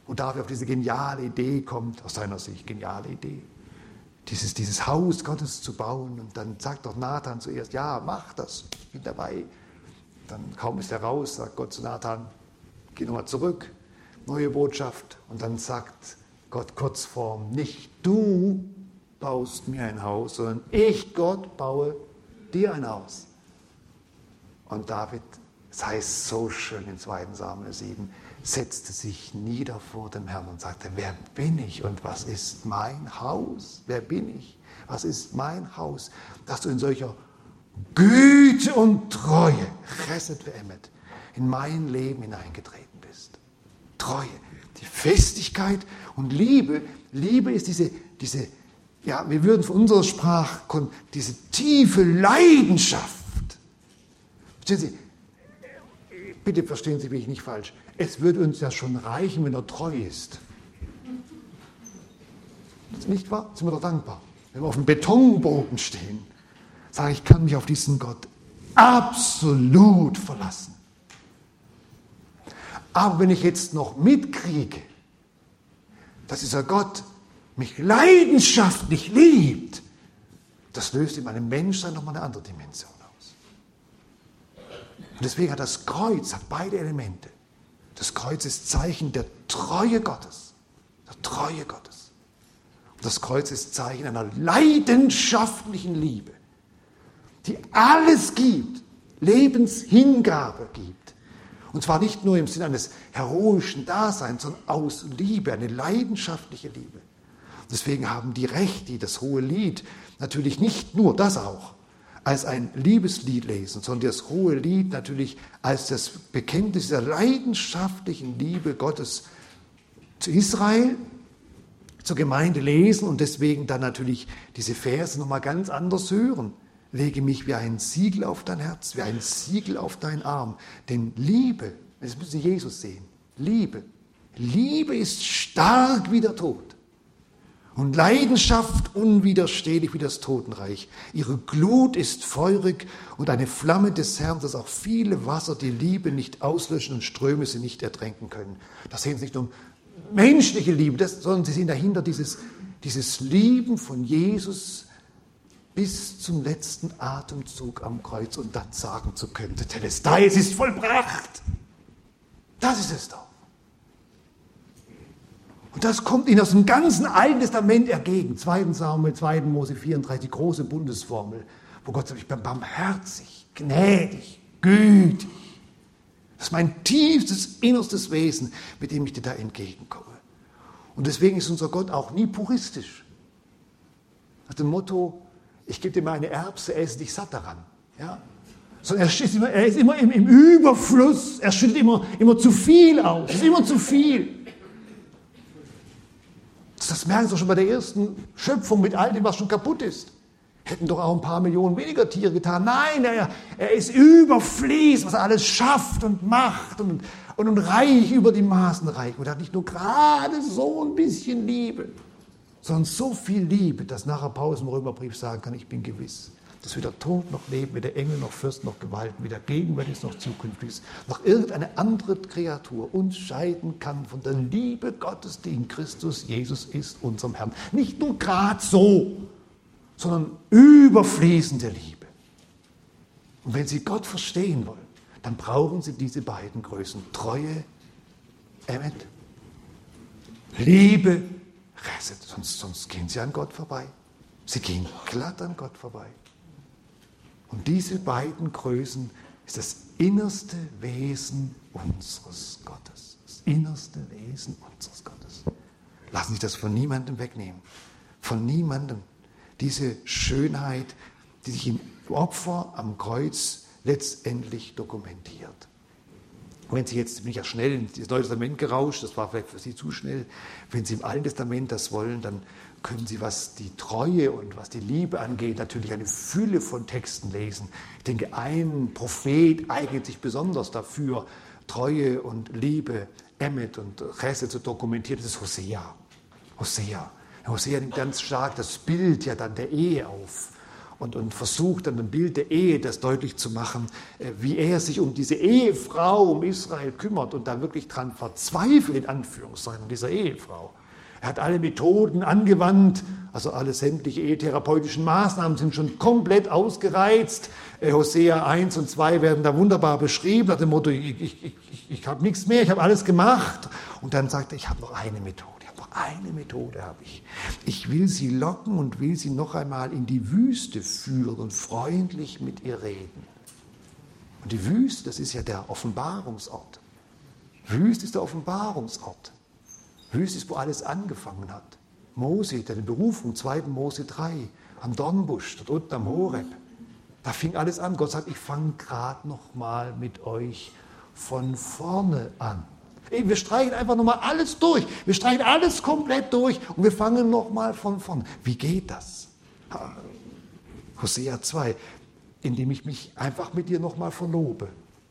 wo David auf diese geniale Idee kommt, aus seiner Sicht geniale Idee, dieses, dieses Haus Gottes zu bauen. Und dann sagt doch Nathan zuerst, ja, mach das, ich bin dabei. Dann kaum ist er raus, sagt Gott zu Nathan, geh nochmal zurück, neue Botschaft. Und dann sagt Gott kurzform, nicht du baust mir ein Haus, sondern ich, Gott, baue dir ein Haus. Und David, es heißt so schön in zweiten Samuel sieben, setzte sich nieder vor dem Herrn und sagte, wer bin ich und was ist mein Haus? Wer bin ich? Was ist mein Haus? Dass du in solcher Güte und Treue, Chesed ve'emet, in mein Leben hineingetreten bist. Treue, die Festigkeit und Liebe. Liebe ist diese, diese ja, wir würden von unserer Sprache, diese tiefe Leidenschaft. Verstehen Sie, bitte verstehen Sie mich nicht falsch, es würde uns ja schon reichen, wenn er treu ist. Nicht wahr? Sind wir doch dankbar. Wenn wir auf dem Betonboden stehen, sage ich, ich kann mich auf diesen Gott absolut verlassen. Aber wenn ich jetzt noch mitkriege, dass dieser Gott mich leidenschaftlich liebt, das löst in meinem Menschsein nochmal eine andere Dimension aus. Und deswegen hat das Kreuz, hat beide Elemente. Das Kreuz ist Zeichen der Treue Gottes. Der Treue Gottes. Und das Kreuz ist Zeichen einer leidenschaftlichen Liebe, die alles gibt, Lebenshingabe gibt. Und zwar nicht nur im Sinne eines heroischen Daseins, sondern aus Liebe, eine leidenschaftliche Liebe. Deswegen haben die Recht, die das hohe Lied natürlich nicht nur das auch als ein Liebeslied lesen, sondern das hohe Lied natürlich als das Bekenntnis der leidenschaftlichen Liebe Gottes zu Israel, zur Gemeinde lesen und deswegen dann natürlich diese Verse nochmal ganz anders hören. Lege mich wie ein Siegel auf dein Herz, wie ein Siegel auf deinen Arm. Denn Liebe, das müssen Sie Jesus sehen, Liebe, Liebe ist stark wie der Tod. Und Leidenschaft unwiderstehlich wie das Totenreich. Ihre Glut ist feurig und eine Flamme des Herrn, dass auch viele Wasser die Liebe nicht auslöschen und Ströme sie nicht ertränken können. Das sehen Sie nicht nur menschliche Liebe, das, sondern Sie sehen dahinter dieses, dieses Lieben von Jesus bis zum letzten Atemzug am Kreuz und dann sagen zu können, Tetelestai, es ist vollbracht. Das ist es doch. Und das kommt Ihnen aus dem ganzen Alten Testament entgegen. zweiten Samuel, zweiten Mose vierunddreißig, die große Bundesformel, wo Gott sagt, ich bin barmherzig, gnädig, gütig. Das ist mein tiefstes, innerstes Wesen, mit dem ich dir da entgegenkomme. Und deswegen ist unser Gott auch nie puristisch. Nach dem Motto, ich gebe dir mal eine Erbse, esse dich satt daran. Ja? Sondern er ist immer, er ist immer im, im Überfluss, er schüttet immer, immer zu viel aus, es ist immer zu viel. Das merken Sie schon bei der ersten Schöpfung mit all dem, was schon kaputt ist. Hätten doch auch ein paar Millionen weniger Tiere getan. Nein, er, er ist überfließend, was er alles schafft und macht und, und, und reich über die Maßen reich. Und er hat nicht nur gerade so ein bisschen Liebe, sondern so viel Liebe, dass nachher Paulus im Römerbrief sagen kann, ich bin gewiss, dass weder Tod noch Leben, weder Engel noch Fürsten noch Gewalten, weder Gegenwärtiges noch Zukünftiges, noch irgendeine andere Kreatur uns scheiden kann von der Liebe Gottes, die in Christus Jesus ist, unserem Herrn. Nicht nur gerade so, sondern überfließende Liebe. Und wenn Sie Gott verstehen wollen, dann brauchen Sie diese beiden Größen. Treue, Emet, Liebe, Chesed. Sonst, sonst gehen Sie an Gott vorbei. Sie gehen glatt an Gott vorbei. Und diese beiden Größen ist das innerste Wesen unseres Gottes. Das innerste Wesen unseres Gottes. Lassen Sie das von niemandem wegnehmen. Von niemandem. Diese Schönheit, die sich im Opfer am Kreuz letztendlich dokumentiert. Und wenn Sie jetzt, bin ich ja schnell in das Neue Testament gerauscht, das war vielleicht für Sie zu schnell, wenn Sie im Alten Testament das wollen, dann können Sie, was die Treue und was die Liebe angeht, natürlich eine Fülle von Texten lesen. Ich denke, ein Prophet eignet sich besonders dafür, Treue und Liebe, Emet und Chesed zu dokumentieren, das ist Hosea. Hosea. Hosea nimmt ganz stark das Bild ja dann der Ehe auf und, und versucht dann ein Bild der Ehe, das deutlich zu machen, wie er sich um diese Ehefrau, um Israel kümmert und da wirklich dran verzweifelt, in Anführungszeichen, dieser Ehefrau. Er hat alle Methoden angewandt, also alle sämtliche ehetherapeutischen Maßnahmen sind schon komplett ausgereizt. Hosea eins und zwei werden da wunderbar beschrieben, nach dem Motto, ich, ich, ich, ich habe nichts mehr, ich habe alles gemacht. Und dann sagt er, ich habe noch eine Methode. Eine Methode habe ich. Ich will sie locken und will sie noch einmal in die Wüste führen und freundlich mit ihr reden. Und die Wüste, das ist ja der Offenbarungsort. Wüste ist der Offenbarungsort. Wüste ist, wo alles angefangen hat. Mose, der Berufung, zweiten Mose drei, am Dornbusch, dort unten am Horeb. Da fing alles an. Gott sagt, ich fange gerade noch mal mit euch von vorne an. Wir streichen einfach nochmal alles durch. Wir streichen alles komplett durch und wir fangen nochmal von vorne. Wie geht das? Hosea zwei, indem ich mich einfach mit dir nochmal verlobe.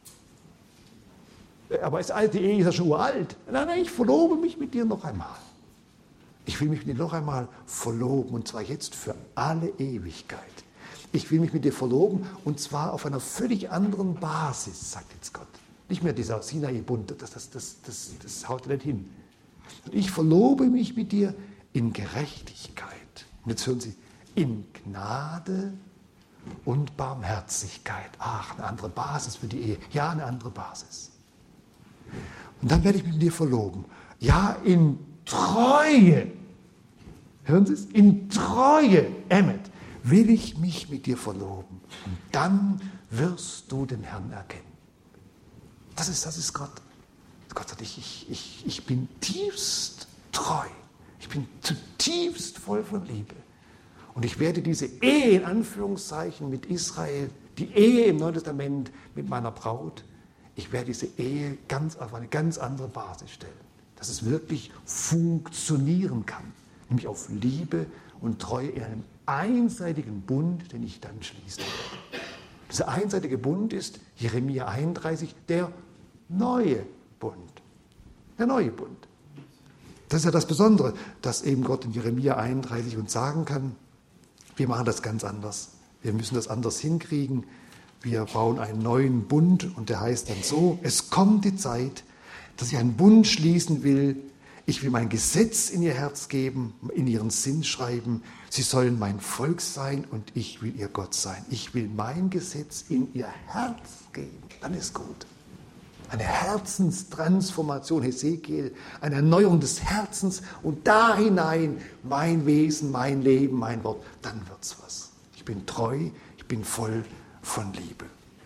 Aber ist alte Ehe, ist ja schon uralt. Nein, nein, ich verlobe mich mit dir noch einmal. Ich will mich mit dir noch einmal verloben und zwar jetzt für alle Ewigkeit. Ich will mich mit dir verloben und zwar auf einer völlig anderen Basis, sagt jetzt Gott. Nicht mehr dieser Sinai-Bund, das, das, das, das, das haut nicht hin. Und ich verlobe mich mit dir in Gerechtigkeit. Und jetzt hören Sie, in Gnade und Barmherzigkeit. Ach, eine andere Basis für die Ehe. Ja, eine andere Basis. Und dann werde ich mich mit dir verloben. Ja, in Treue. Hören Sie es? In Treue, Emmet, will ich mich mit dir verloben. Und dann wirst du den Herrn erkennen. Das ist, das ist Gott. Gott sagt, ich, ich, ich, ich bin tiefst treu. Ich bin zutiefst voll von Liebe. Und ich werde diese Ehe, in Anführungszeichen, mit Israel, die Ehe im Neuen Testament mit meiner Braut, ich werde diese Ehe ganz auf eine ganz andere Basis stellen. Dass es wirklich funktionieren kann. Nämlich auf Liebe und Treue in einem einseitigen Bund, den ich dann schließen werde. Dieser einseitige Bund ist Jeremia einunddreißig, der neue Bund. Der neue Bund. Das ist ja das Besondere, dass eben Gott in Jeremia einunddreißig uns sagen kann, wir machen das ganz anders. Wir müssen das anders hinkriegen. Wir bauen einen neuen Bund und der heißt dann so, es kommt die Zeit, dass ich einen Bund schließen will. Ich will mein Gesetz in ihr Herz geben, in ihren Sinn schreiben. Sie sollen mein Volk sein und ich will ihr Gott sein. Ich will mein Gesetz in ihr Herz geben. Dann ist gut. Eine Herzenstransformation, Hesekiel, eine Erneuerung des Herzens und da hinein mein Wesen, mein Leben, mein Wort. Dann wird's was. Ich bin treu, ich bin voll von Liebe.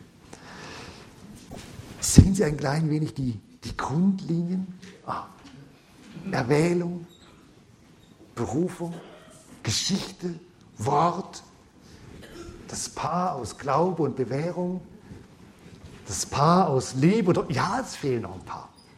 Sehen Sie ein klein wenig die, die Grundlinien? Ah. Erwählung, Berufung, Geschichte, Wort, das Paar aus Glaube und Bewährung, das Paar aus Liebe und ja, es fehlen noch ein paar.